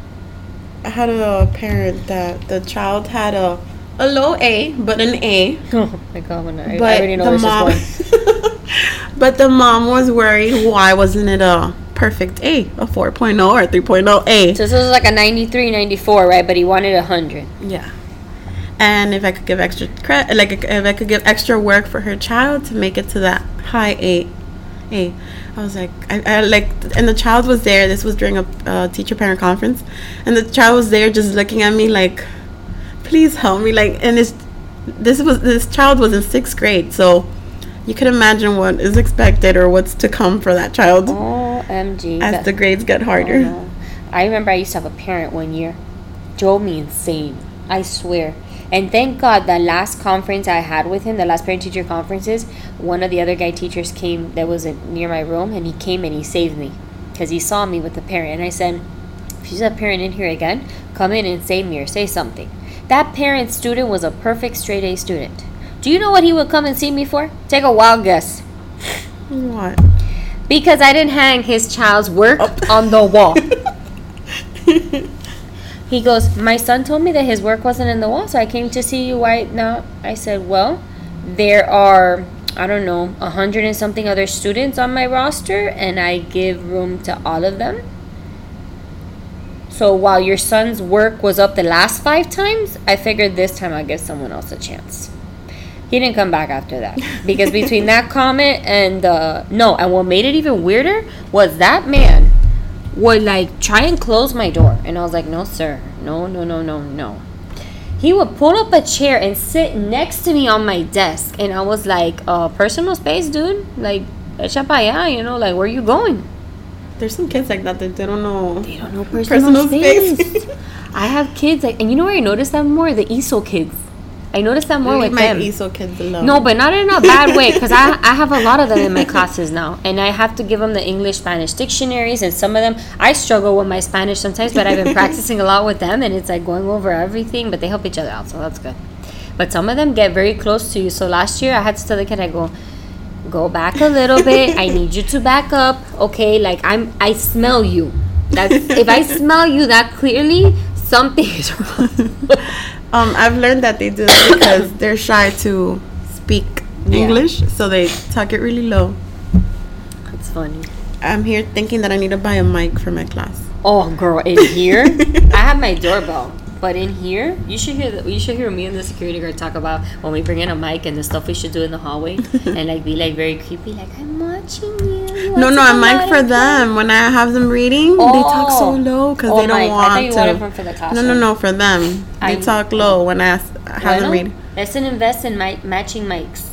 I had a parent that the child had a a low A, but an A. Oh my god, when I, but I already know the where mom, this is going. But the mom was worried. Why wasn't it a perfect A, a four point oh or a three point oh A? So this was like a ninety-three, ninety-four, right? But he wanted a hundred. Yeah. And if I could give extra credit, like if I could give extra work for her child to make it to that high A, A, I was like, I, I like, and the child was there. This was during a uh, teacher-parent conference, and the child was there just looking at me like, please help me. Like, and this, this was this child was in sixth grade, so you could imagine what is expected or what's to come for that child. O M G. As that, the grades get harder. Oh no. I remember I used to have a parent one year, drove me insane. I swear. And thank God the last conference I had with him, the last parent-teacher conferences, one of the other guy teachers came that was near my room, and he came and he saved me because he saw me with the parent. And I said, if there's a parent in here again, come in and save me or say something. That parent student was a perfect straight A student. Do you know what he would come and see me for? Take a wild guess. What? Because I didn't hang his child's work oh. on the wall. He goes, my son told me that his work wasn't in the wall, so I came to see you. Why not? I said, well, there are, I don't know, a hundred and something other students on my roster, and I give room to all of them. So while your son's work was up the last five times, I figured this time I'd give someone else a chance. He didn't come back after that. Because between that comment and, uh, no, and what made it even weirder was that man would like try and close my door, and I was like, no sir, no no no no no. He would pull up a chair and sit next to me on my desk, and I was like, uh personal space, dude, like echa pa allá, you know, like where you going? There's some kids like that that they don't know they don't know personal, personal space, space. I have kids like, and you know where I noticed that more? The E S O kids. I noticed that more Leave with my them. E S O kids alone. No, but not in a bad way, because I, I have a lot of them in my classes now, and I have to give them the English-Spanish dictionaries, and some of them, I struggle with my Spanish sometimes, but I've been practicing a lot with them, and it's like going over everything, but they help each other out, so that's good. But some of them get very close to you, so last year I had to tell the kid, I go, go back a little bit, I need you to back up, okay, like I'm, I smell you. That's, if I smell you that clearly, something is wrong. Um, I've learned that they do it because they're shy to speak yeah. English, so they talk it really low. That's funny. I'm here thinking that I need to buy a mic for my class. Oh, girl, in here? I have my doorbell. But in here, you should hear the, you should hear me and the security guard talk about when we bring in a mic and the stuff we should do in the hallway, and like be like very creepy, like I'm watching you. you No, no, a mic for them. When I have them reading, oh. they talk so low because oh they don't Mike, want I thought you to. wanted them for the classroom. No, no, no, for them. They I, talk low when I ask, have well, them read. Let's invest in mi- matching mics.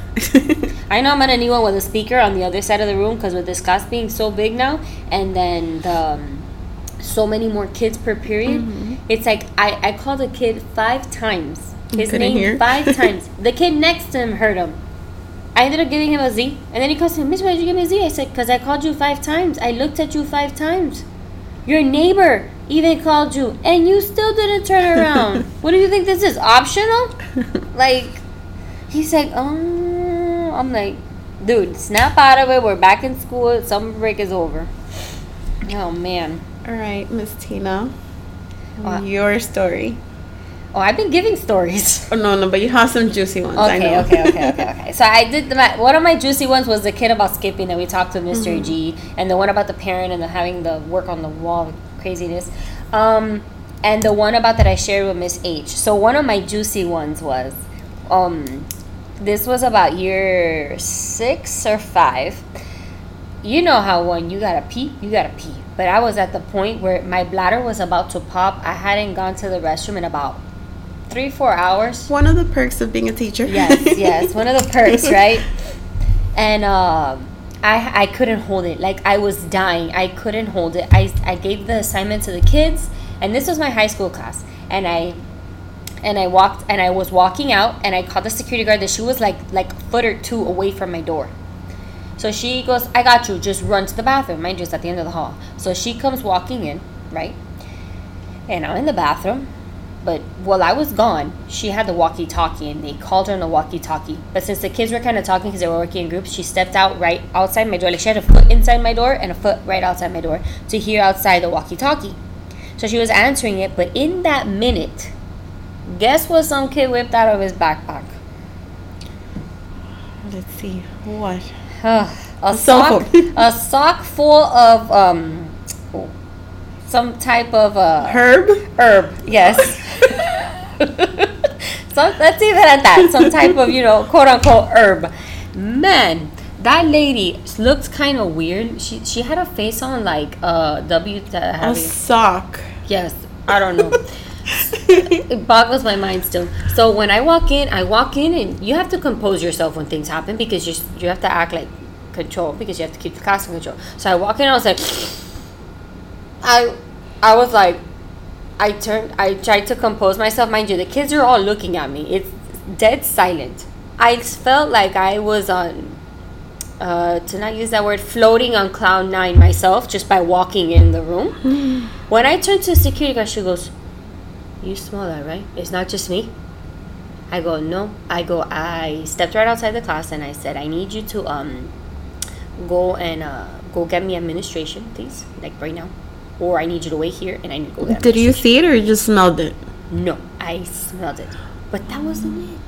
I know I'm gonna need one with a speaker on the other side of the room because with this class being so big now, and then the um, so many more kids per period, mm-hmm. it's like I, I called a kid five times. His name hear. five times. The kid next to him heard him. I ended up giving him a Z, and then he calls me, Miss, why did you give me a Z? I said, because I called you five times. I looked at you five times. Your neighbor even called you, and you still didn't turn around. What do you think this is, optional? Like, he's like, oh, I'm like, dude, snap out of it. We're back in school. Summer break is over. Oh, man. All right, Miss Tina, uh, your story. Oh, I've been giving stories. Oh, no, no, but you have some juicy ones. Okay, I know. okay, okay, okay, okay. So I did, the, my, one of my juicy ones was the kid about skipping that we talked to Mister Mm-hmm. G, and the one about the parent and the having the work on the wall craziness. Um, and the one about that I shared with Miss H. So one of my juicy ones was, um, this was about year six or five. You know how when you gotta pee, you gotta pee. But I was at the point where my bladder was about to pop. I hadn't gone to the restroom in about three, four hours. One of the perks of being a teacher. Yes, yes. One of the perks, right? And um, I I couldn't hold it. Like, I was dying. I couldn't hold it. I, I gave the assignment to the kids. And this was my high school class. And I and I walked, and I was walking out, and I called the security guard that she was like, like a foot or two away from my door. So she goes, I got you. Just run to the bathroom. Mind you, it's at the end of the hall. So she comes walking in, right? And I'm in the bathroom. But while I was gone, she had the walkie-talkie, and they called her on the walkie-talkie. But since the kids were kind of talking because they were working in groups, she stepped out right outside my door. Like, she had a foot inside my door and a foot right outside my door to hear outside the walkie-talkie. So she was answering it. But in that minute, guess what some kid whipped out of his backpack? Let's see. What? Uh, a sock, a sock full of um, some type of uh, herb. Herb, yes. So let's leave it at that. Some type of, you know, quote unquote herb. Man, that lady looked kind of weird. She she had a face on like uh W. A sock. Yes, I don't know. It boggles my mind still. So when I walk in, I walk in, and you have to compose yourself when things happen because you you have to act like control because you have to keep the class in control. So I walk in, and I was like, I, I was like, I turned, I tried to compose myself. Mind you, the kids are all looking at me. It's dead silent. I felt like I was on, uh, to not use that word, floating on cloud nine myself just by walking in the room. When I turned to the security guard, she goes, you smell that, right? It's not just me. I go, no. I go, I stepped right outside the class, and I said, I need you to um go and uh, go get me administration, please, like right now. Or I need you to wait here, and I need to go get Did you see it, or you just smelled it? No, I smelled it. But that wasn't it.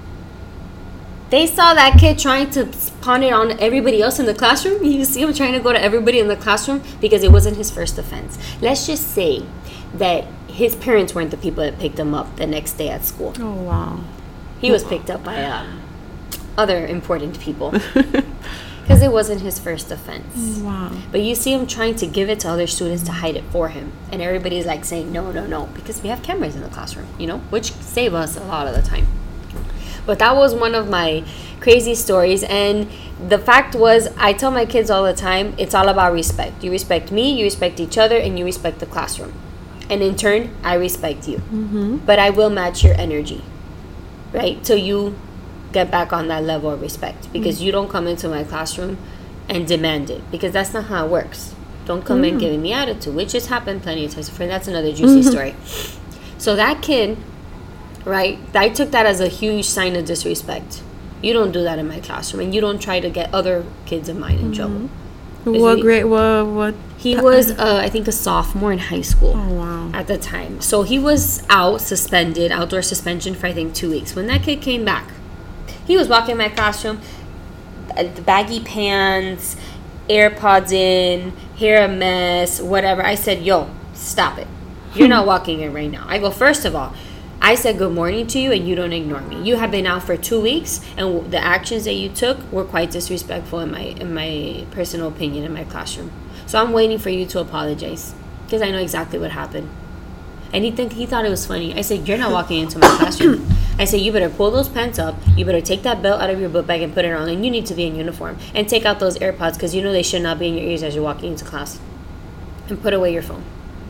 They saw that kid trying to pawn it on everybody else in the classroom. You see him trying to go to everybody in the classroom because it wasn't his first offense. Let's just say that his parents weren't the people that picked him up the next day at school. Oh, wow. He was picked up by um, other important people because it wasn't his first offense. Wow. But you see him trying to give it to other students to hide it for him. And everybody's like saying, no, no, no, because we have cameras in the classroom, you know, which save us a lot of the time. But that was one of my crazy stories. And the fact was, I tell my kids all the time, it's all about respect. You respect me, you respect each other, and you respect the classroom. And in turn, I respect you. Mm-hmm. But I will match your energy, right? So you get back on that level of respect. Because mm-hmm. you don't come into my classroom and demand it. Because that's not how it works. Don't come mm-hmm. in giving me attitude, which has happened plenty of times. That's another juicy mm-hmm. story. So that kid, right, I took that as a huge sign of disrespect. You don't do that in my classroom. And you don't try to get other kids of mine in mm-hmm. trouble. What grade? What? What? He was, uh, I think, a sophomore in high school. Oh, wow. At the time. So he was out, suspended, outdoor suspension for, I think, two weeks. When that kid came back, he was walking in my classroom, baggy pants, AirPods in, hair a mess, whatever. I said, yo, stop it. You're not walking in right now. I go, first of all, I said good morning to you and you don't ignore me. You have been out for two weeks and the actions that you took were quite disrespectful in my in my personal opinion in my classroom. So I'm waiting for you to apologize because I know exactly what happened. And he think he thought it was funny. I said, you're not walking into my classroom. I said, you better pull those pants up. You better take that belt out of your book bag and put it on. And you need to be in uniform. And take out those AirPods because you know they should not be in your ears as you're walking into class. And put away your phone.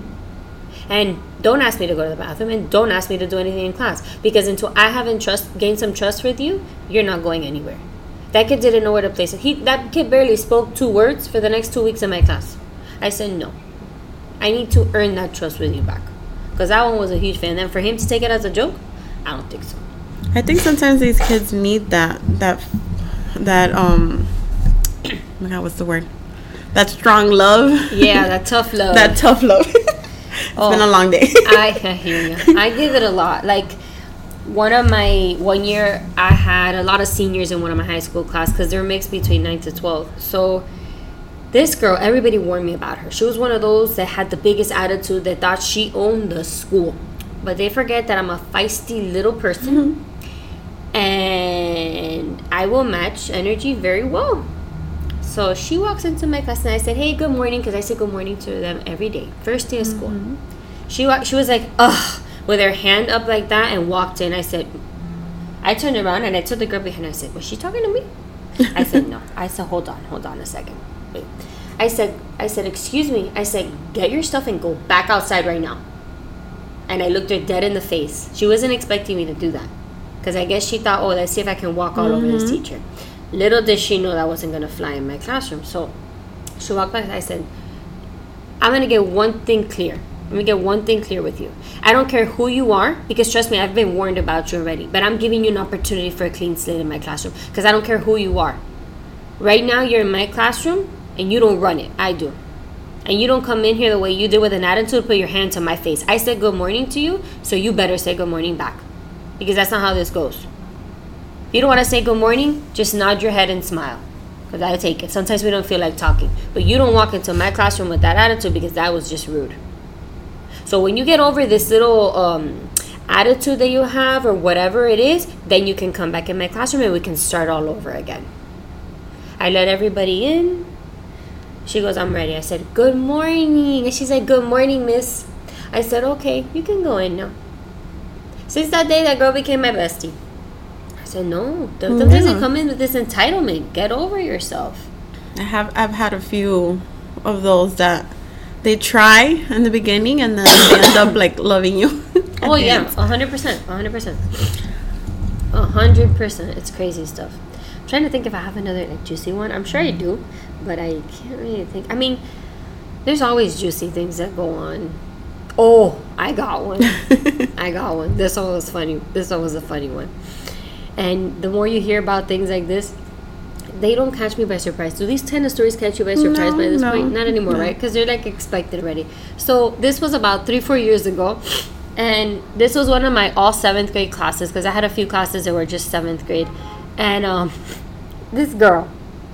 And don't ask me to go to the bathroom. And don't ask me to do anything in class. Because until I haven't trust, gained some trust with you, you're not going anywhere. That kid didn't know where to place it. He, that kid barely spoke two words for the next two weeks in my class. I said, no. I need to earn that trust with you back. Because that one was a huge fan. And for him to take it as a joke, I don't think so. I think sometimes these kids need that, that, that, um, oh my God, what's the word? That strong love. Yeah, that tough love. That tough love. It's oh, been a long day. I, I hear you. I give it a lot. Like, one of my, one year, I had a lot of seniors in one of my high school class because they're mixed between nine to twelve. So, this girl, everybody warned me about her. She was one of those that had the biggest attitude that thought she owned the school. But they forget that I'm a feisty little person. Mm-hmm. And I will match energy very well. So she walks into my class and I said, hey, good morning. Because I say good morning to them every day. First day of school. Mm-hmm. She, wa- she was like, ugh, with her hand up like that and walked in. I said, I turned around and I told the girl behind her. I said, was she talking to me? I said, no. I said, hold on, hold on a second. Wait. I said, I said, excuse me. I said, get your stuff and go back outside right now. And I looked her dead in the face. She wasn't expecting me to do that. Because I guess she thought, oh, let's see if I can walk all mm-hmm. over this teacher. Little did she know that wasn't going to fly in my classroom. So she walked back. I said, I'm going to get one thing clear. Let me get one thing clear with you. I don't care who you are, because trust me, I've been warned about you already. But I'm giving you an opportunity for a clean slate in my classroom. Because I don't care who you are. Right now, you're in my classroom, and you don't run it. I do. And you don't come in here the way you did with an attitude, put your hand to my face. I said good morning to you, so you better say good morning back. Because that's not how this goes. If you don't want to say good morning, just nod your head and smile. Because I'll take it. Sometimes we don't feel like talking. But you don't walk into my classroom with that attitude, because that was just rude. So when you get over this little um, attitude that you have, or whatever it is, then you can come back in my classroom and we can start all over again. I let everybody in. She goes, I'm ready. I said, good morning. And she's like, good morning, miss. I said, okay, you can go in now. Since that day, that girl became my bestie. I said, no, don't, don't yeah. come in with this entitlement. Get over yourself. I have, I've had a few of those that they try in the beginning and then they end up like loving you. Oh, yeah, one hundred percent. one hundred percent. one hundred percent. It's crazy stuff. I'm trying to think if I have another like juicy one. I'm sure I do, but I can't really think. I mean, there's always juicy things that go on. Oh, I got one. I got one. This one was funny. This one was a funny one. And the more you hear about things like this, they don't catch me by surprise. Do these kind of stories catch you by surprise no, by this no, point? Not anymore, no. Right? Because they're like expected already. So this was about three, four years ago. And this was one of my all seventh grade classes, because I had a few classes that were just seventh grade. And um, this girl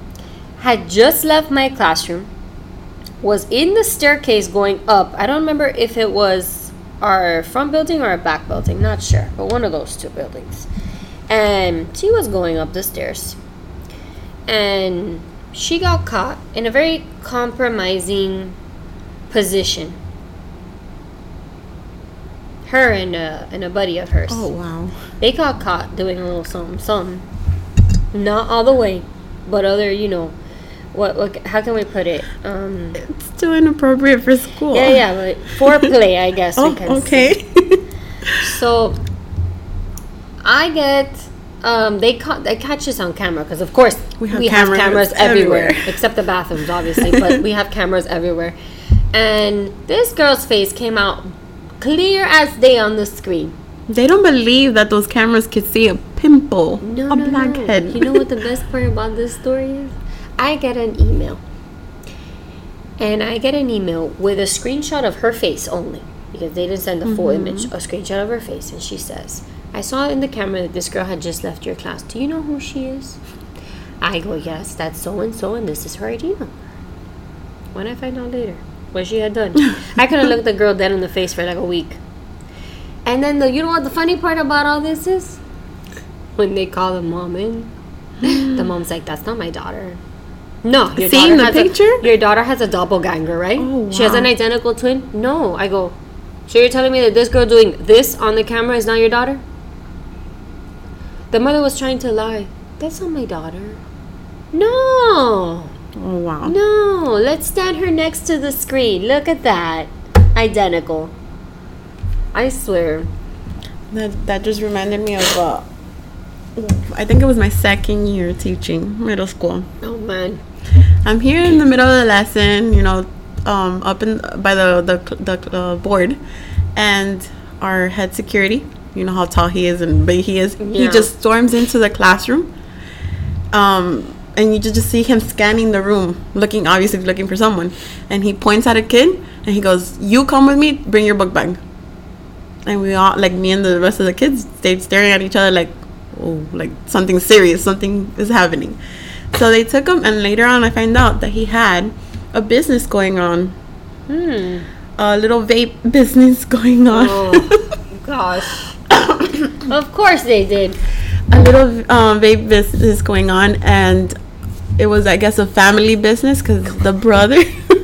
had just left my classroom, was in the staircase going up. I don't remember if it was our front building or our back building. Not sure. But one of those two buildings. And she was going up the stairs. And she got caught in a very compromising position. Her and a, and a buddy of hers. Oh, wow. They got caught doing a little something, something. Not all the way, but other, you know, what, what how can we put it? Um, it's too inappropriate for school. Yeah, yeah, but foreplay, I guess oh, we can okay. say. So, I get... Um, they ca- they catch us on camera because, of course, we have, we cameras, have cameras everywhere, everywhere. Except the bathrooms, obviously, but we have cameras everywhere. And this girl's face came out clear as day on the screen. They don't believe that those cameras could see a pimple, no, a no, blackhead. No. You know what the best part about this story is? I get an email. And I get an email with a screenshot of her face only, because they didn't send a full mm-hmm. image, a screenshot of her face. And she says, I saw in the camera that this girl had just left your class. Do you know who she is? I go, yes, that's so-and-so, and this is her I D number. When I find out later, what she had done. I could have looked the girl dead in the face for like a week. And then the you know what the funny part about all this is? When they call the mom in, the mom's like, "That's not my daughter." No, your Seeing daughter the has picture? A, your daughter has a doppelganger, right? Oh, She has wow. an identical twin. No, I go. So you're telling me that this girl doing this on the camera is not your daughter? The mother was trying to lie. That's not my daughter. No. Oh, wow. No, let's stand her next to the screen. Look at that. Identical. I swear. That, that just reminded me of, uh, I think it was my second year teaching middle school. Oh, man. I'm here in the middle of the lesson, you know, um, up in by the the, the uh, board, and our head security, you know how tall he is and big he is, he Yeah. just storms into the classroom, um, and you just see him scanning the room, looking obviously looking for someone, and he points at a kid and he goes, "You come with me, bring your book bag." And we all, like me and the rest of the kids, stayed staring at each other like, oh, like something serious, something is happening. So they took him, and later on I find out that he had a business going on. Hmm. A little vape business going on. Oh, gosh. Of course they did. A little um, vape business going on, and it was, I guess, a family business because the brother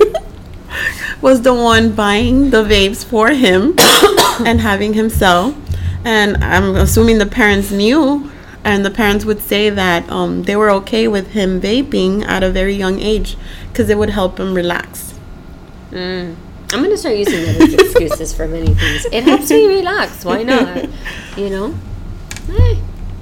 was the one buying the vapes for him and having him sell. And I'm assuming the parents knew. And the parents would say that um, they were okay with him vaping at a very young age because it would help him relax. Mm. I'm going to start using that as excuses for many things. It helps me relax. Why not? You know? Eh.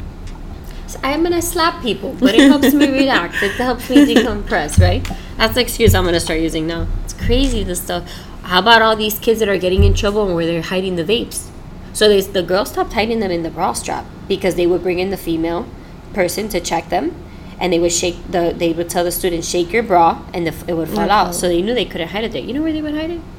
So I'm going to slap people, but it helps me relax. It helps me decompress, right? That's the excuse I'm going to start using now. It's crazy, this stuff. How about all these kids that are getting in trouble where they're hiding the vapes? So they, the girls stopped hiding them in the bra strap because they would bring in the female person to check them, and they would shake the. They would tell the student, "Shake your bra," and the, it would fall out. So they knew they couldn't hide it there. You know where they would hide it?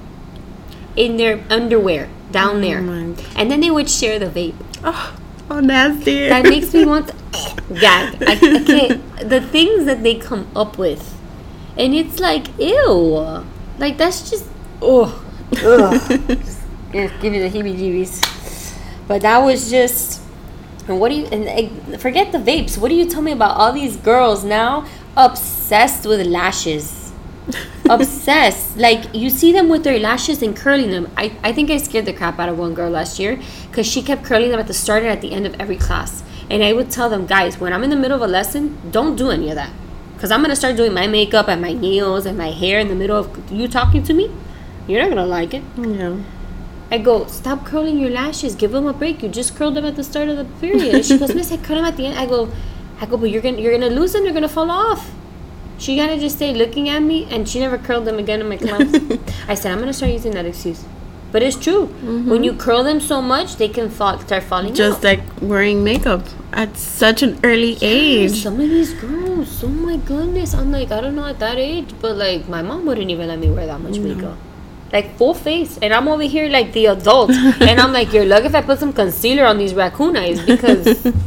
In their underwear, down Oh there, my God. and then they would share the vape. Oh, oh nasty. That makes me want to gag. I, I can't. The things that they come up with, and it's like, ew. Like that's just oh, give me the heebie-jeebies. But that was just, and what do you, and uh, forget the vapes. What do you tell me about all these girls now obsessed with lashes? Obsessed. Like, you see them with their lashes and curling them. I, I think I scared the crap out of one girl last year because she kept curling them at the start and at the end of every class. And I would tell them, guys, when I'm in the middle of a lesson, don't do any of that. Because I'm going to start doing my makeup and my nails and my hair in the middle of you talking to me. You're not going to like it. Yeah. I go, stop curling your lashes. Give them a break. You just curled them at the start of the period. And she goes, Miss, I curl them at the end. I go, I go, but you're gonna you're gonna lose them. They're gonna fall off. She gotta just stay looking at me, and she never curled them again in my class. I said, I'm gonna start using that excuse, but it's true. Mm-hmm. When you curl them so much, they can fall, start falling Just out. like wearing makeup at such an early Yes, age. some of these girls, oh my goodness. I'm like, I don't know at that age, but like my mom wouldn't even let me wear that much No. makeup. Like full face, and I'm over here like the adult, and I'm like, you're lucky if I put some concealer on these raccoon eyes because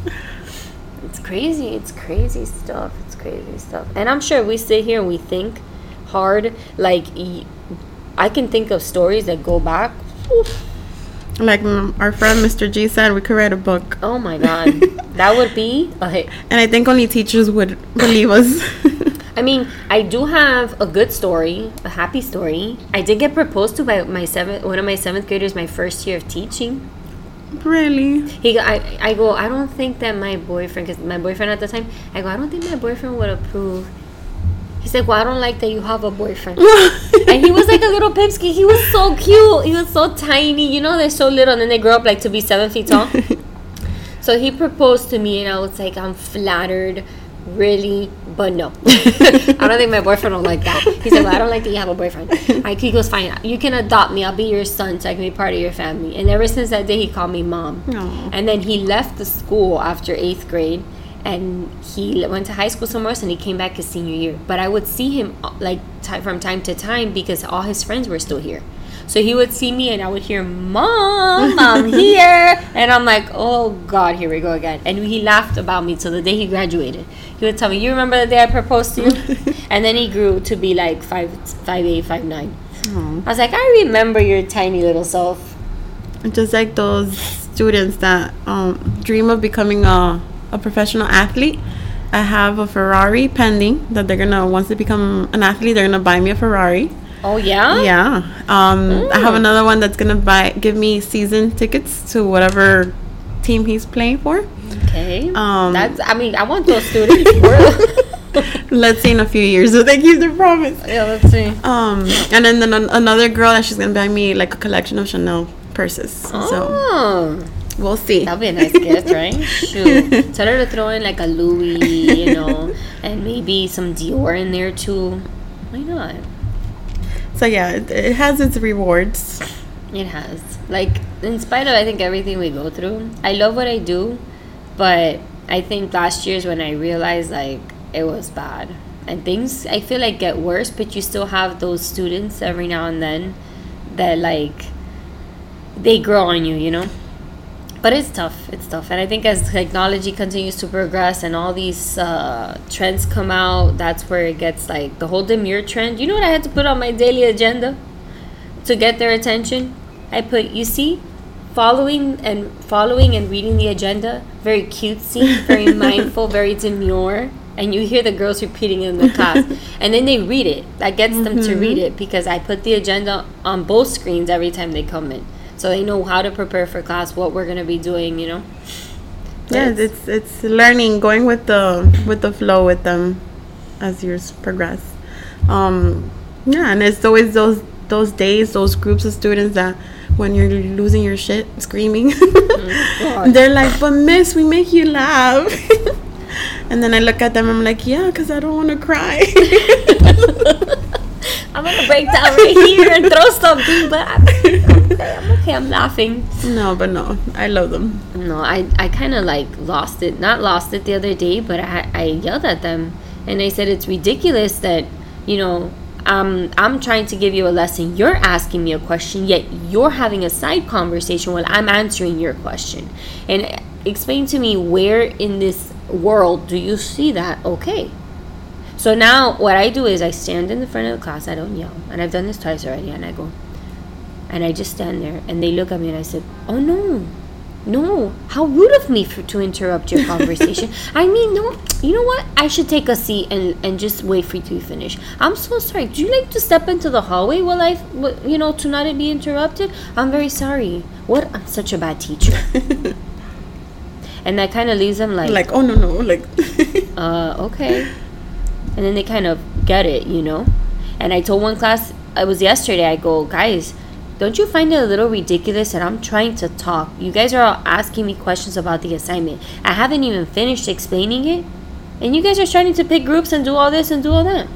it's crazy. It's crazy stuff. It's crazy stuff. And I'm sure we sit here and we think hard. Like y- I can think of stories that go back. Oof. Like mm, our friend Mister G said, we could write a book. Oh my god, that would be a hit. And I think only teachers would believe us. I mean, I do have a good story, a happy story. I did get proposed to by my seventh, one of my seventh graders, my first year of teaching. Really? He, I, I go, I don't think that my boyfriend, because my boyfriend at the time, I go, I don't think my boyfriend would approve. He's like, well, I don't like that you have a boyfriend. And he was like a little pipsky. He was so cute. He was so tiny. You know, they're so little, and then they grow up like to be seven feet tall. So he proposed to me, and I was like, I'm flattered. Really, but no. I don't think my boyfriend will like that. He said, well, I don't like that you have a boyfriend. I, he goes, fine, you can adopt me. I'll be your son so I can be part of your family. And ever since that day, he called me mom. Aww. And then he left the school after eighth grade, and he went to high school somewhere else, and he came back his senior year. But I would see him like t- from time to time because all his friends were still here. So he would see me, and I would hear, Mom, I'm here. And I'm like, oh, God, here we go again. And he laughed about me till the day he graduated. He would tell me, you remember the day I proposed to you? And then he grew to be like five, five eight, five nine. Oh. I was like, I remember your tiny little self. Just like those students that um, dream of becoming a, a professional athlete. I have a Ferrari pending that they're gonna, once they become an athlete, they're gonna buy me a Ferrari. Oh yeah? Yeah. Um, Mm. I have another one that's gonna buy give me season tickets to whatever team he's playing for. Okay. Um, That's. I mean, I want those students. We're- Let's see in a few years if they keep their promise. yeah, let's see. Um, and then, then an- another girl that she's gonna buy me like a collection of Chanel purses. So Oh, we'll see. that'll be a nice gift, right? Shoot. Tell her to throw in like a Louis, you know, and maybe some Dior in there too. Why not? So yeah, it, it has its rewards. It has. Like, in spite of, I think, everything we go through, I love what I do, but I think last year's when I realized, like, it was bad. And things, I feel like, get worse, but you still have those students every now and then that, like, they grow on you, you know? But it's tough. It's tough. And I think as technology continues to progress and all these uh, trends come out, that's where it gets, like, the whole demure trend. You know what I had to put on my daily agenda to get their attention? I put, you see, following and following and reading the agenda, very cutesy, very mindful, very demure. And you hear the girls repeating it in the class. And then they read it. That gets them to read it because I put the agenda on both screens every time they come in. So they know how to prepare for class, what we're going to be doing, you know? But Yeah, it's it's learning, going with the with the flow with them as years progress. Um, yeah, and it's always those those days, those groups of students that when you're losing your shit, screaming, God. they're like, "But miss, we make you laugh." And then I look at them, I'm like, "Yeah, because I don't want to cry." I'm going to break down right here and throw something, but I'm okay, I'm okay, I'm laughing. No, but no, I love them. No, I, I kind of like lost it. Not lost it the other day, but I, I yelled at them. And I said, it's ridiculous that, you know, um, I'm trying to give you a lesson. You're asking me a question, yet you're having a side conversation while I'm answering your question. And explain to me where in this world do you see that okay? So now what I do is I stand in the front of the class. I don't yell. And I've done this twice already. And I go, and I just stand there. And they look at me and I said, oh, no. No. How rude of me for, to interrupt your conversation. I mean, no. You know what? I should take a seat and, and just wait for you to finish. I'm so sorry. Do you like to step into the hallway while I, you know, to not be interrupted? I'm very sorry. What? I'm such a bad teacher. And that kind of leaves them like, Like, oh, no, no. Like, uh, okay. And then they kind of get it, you know. And I told one class, it was yesterday, I go, guys, don't you find it a little ridiculous that I'm trying to talk? You guys are all asking me questions about the assignment. I haven't even finished explaining it. And you guys are starting to pick groups and do all this and do all that.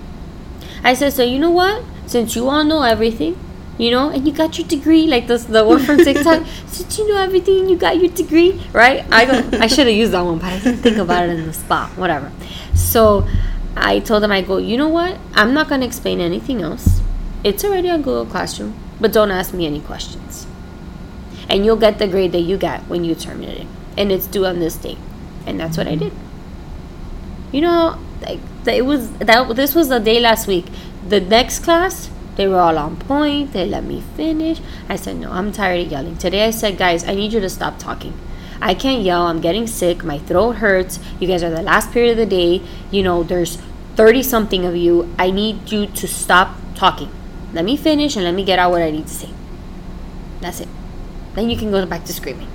I said, so you know what? Since you all know everything, you know, and you got your degree, like this, the one from TikTok, since you know everything and you got your degree, right? I go, I should have used that one, but I didn't think about it in the spot, whatever. So I told them, I go, you know what? I'm not going to explain anything else. It's already on Google Classroom, but don't ask me any questions. And you'll get the grade that you got when you terminate it. And it's due on this date. And that's what I did. You know, like, it was that. This was the day last week. The next class, they were all on point. They let me finish. I said, no, I'm tired of yelling. Today I said, guys, I need you to stop talking. I can't yell. I'm getting sick. My throat hurts. You guys are the last period of the day. You know, there's thirty-something of you. I need you to stop talking. Let me finish and let me get out what I need to say. That's it. Then you can go back to screaming.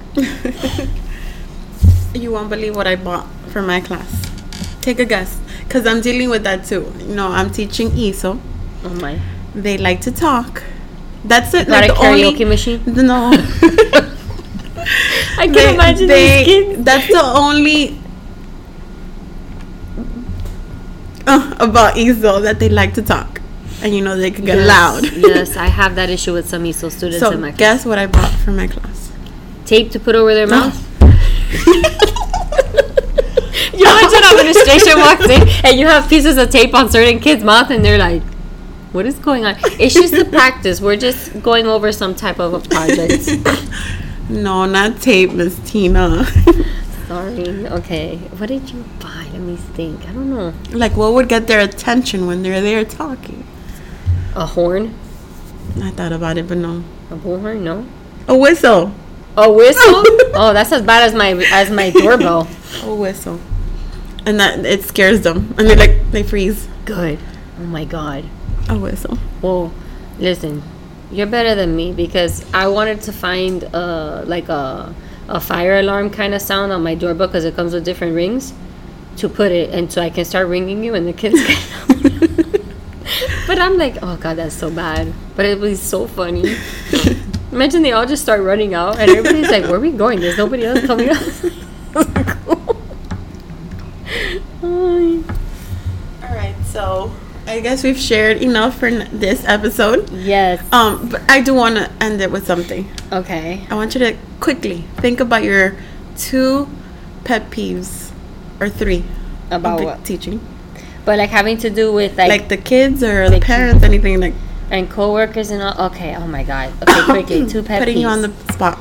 you won't believe what I bought for my class. Take a guess. Because I'm dealing with that too. You know, I'm teaching E S O. Oh, my. They like to talk. That's it. Got like a the karaoke only, machine? No. I can they, imagine they, these kids. That's the only uh, about E S O, that they like to talk. And you know, they can get Yes, loud. Yes, I have that issue with some E S O students So in my class. guess what I bought for my class? Tape to put over their No. mouth? You know, when administration walks in and you have pieces of tape on certain kids' mouth and they're like, what is going on? It's just a practice. We're just going over some type of a project. No, not tape, Miss Tina. Sorry. Okay. What did you buy? Let me think. I don't know. Like, what would get their attention when they're there talking? A horn? I thought about it, but no. A bullhorn? No. A whistle. A whistle? Oh, that's as bad as my as my doorbell. A whistle. And that it scares them, and they like they freeze. Good. Oh my god. A whistle. Well, listen, you're better than me because I wanted to find uh like a a fire alarm kind of sound on my doorbell because it comes with different rings to put it, and so I can start ringing you and the kids can. But I'm like, oh god, that's so bad. But it was so funny. Imagine they all just start running out and everybody's like, where are we going? There's nobody else coming up. All right, so I guess we've shared enough for n- this episode. Yes. Um, but I do want to end it with something. Okay. I want you to quickly think about your two pet peeves or three About of what? teaching. But like having to do with like, Like the kids or Like- the parents, anything like and coworkers and all. Okay. Oh my god. Okay, quickly. Two pet putting peeves. you on the spot.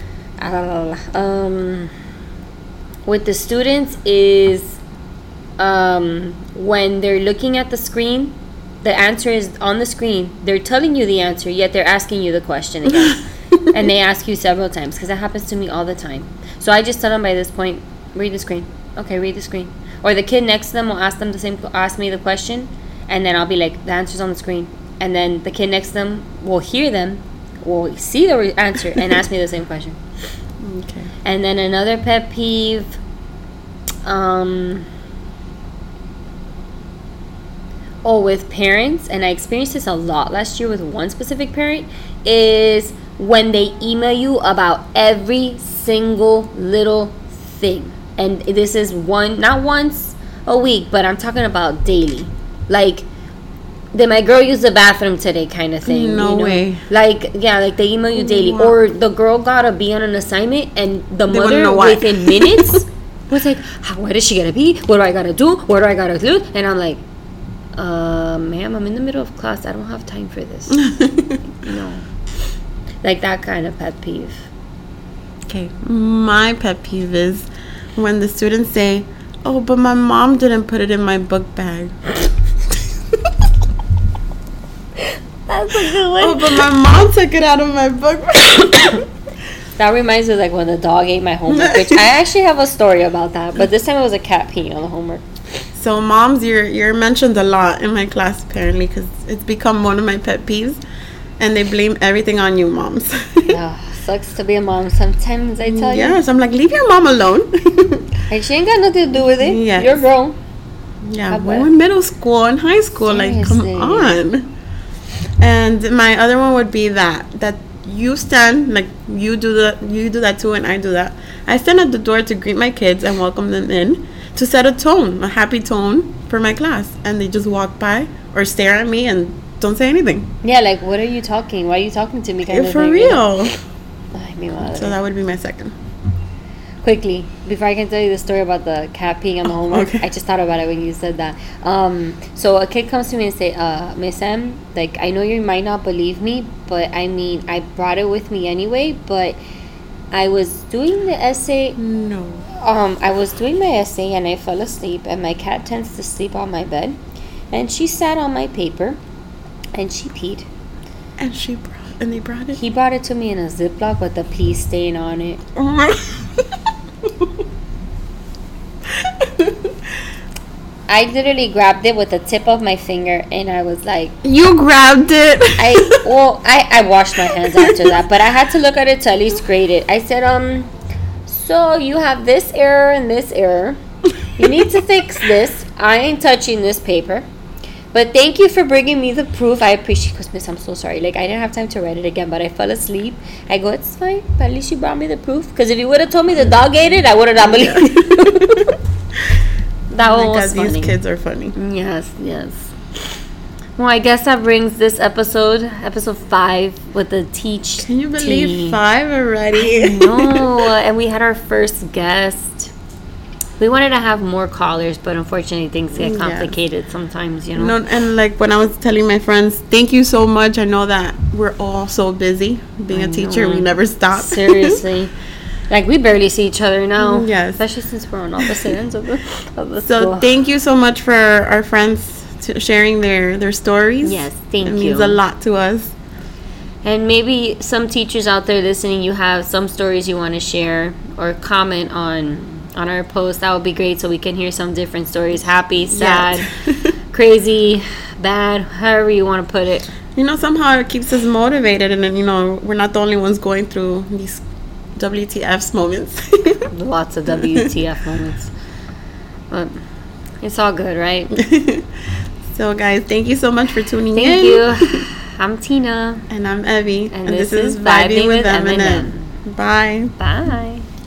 um with the students is um when they're looking at the screen, the answer is on the screen, they're telling you the answer, yet they're asking you the question again. And they ask you several times because that happens to me all the time. So I just tell them by this point, read the screen. Okay, read the screen. Or the kid next to them will ask them the same ask me the question, and then I'll be like, the answer's on the screen. And then the kid next to them will hear them, will see the re- answer, and ask me the same question. Okay. And then another pet peeve, um, oh, with parents, and I experienced this a lot last year with one specific parent, is when they email you about every single little thing. And this is one, not once a week, but I'm talking about daily. Like, did my girl use the bathroom today kind of thing? No you know? way. Like, yeah, like they email you daily. Wow. Or the girl got to be on an assignment and the They wanna mother know why. within minutes was like, How, what is she going to be? What do I got to do? What do I got to do? And I'm like, uh, ma'am, I'm in the middle of class. I don't have time for this. No. Like that kind of pet peeve. Okay, my pet peeve is when the students say, oh, but my mom didn't put it in my book bag. That's a good one. Oh, but my mom took it out of my book bag. That reminds me of like when the dog ate my homework, which I actually have a story about that. But this time it was a cat peeing on the homework. So moms, you're, you're mentioned a lot in my class apparently because it's become one of my pet peeves. And they blame everything on you moms. Ugh, sucks to be a mom sometimes, I tell you. Yes, I'm like, leave your mom alone. Like, she ain't got nothing to do with it. Yes. You're grown. Yeah, How we're about- in middle school and high school. Seriously. Like, come on. And my other one would be that that you stand like you do the you do that too, and I do that. I stand at the door to greet my kids and welcome them in to set a tone, a happy tone for my class, and they just walk by or stare at me and don't say anything. Yeah, like, what are you talking? Why are you talking to me? Kind of For thing, real. Ay, mi madre. So that would be my second. Quickly, before I can tell you the story about the cat peeing on the homework, okay. I just thought about it when you said that. Um, so a kid comes to me and say, uh, Miss M, like, I know you might not believe me, but I mean, I brought it with me anyway, but I was doing the essay, No. um, I was doing my essay and I fell asleep, and my cat tends to sleep on my bed, and she sat on my paper, and she peed. And she brought and they brought it. He brought it to me in a Ziploc with the pee stain on it. Oh my. I literally grabbed it with the tip of my finger, and I was like, You grabbed it. I well, I, I washed my hands after that, but I had to look at it to at least grade it. I said, um, so you have this error and this error. You need to fix this. I ain't touching this paper. But thank you for bringing me the proof. I appreciate it. Because, miss, I'm so sorry. Like, I didn't have time to write it again, but I fell asleep. I go, it's fine. But at least you brought me the proof. Because if you would have told me the dog ate it, I would have not believed you. That Oh one my was God, funny. these kids are funny. Yes, yes. Well, I guess that brings this episode, episode five, with the teach. Can you believe tea. five already? No, and we had our first guest. We wanted to have more callers, but unfortunately things get Yes. complicated sometimes, you know. No, and like when I was telling my friends, thank you so much. I know that we're all so busy. Being I a teacher, know. we never stop. Seriously. Like, we barely see each other now. Yes. Especially since we're on opposite ends of the, of the So school. thank you so much for our friends to sharing their their stories. Yes, thank it you. means a lot to us. And maybe some teachers out there listening, you have some stories you want to share or comment on on our post. That would be great, so we can hear some different stories. Happy, sad, Yes. crazy, bad, however you want to put it. You know, somehow it keeps us motivated, and then, you know, we're not the only ones going through these W T F's moments. Lots of W T F moments. But it's all good, right? So, guys, thank you so much for tuning in. Thank you. I'm Tina. And I'm Evie. And this is Vibing with Eminem. Bye. Bye.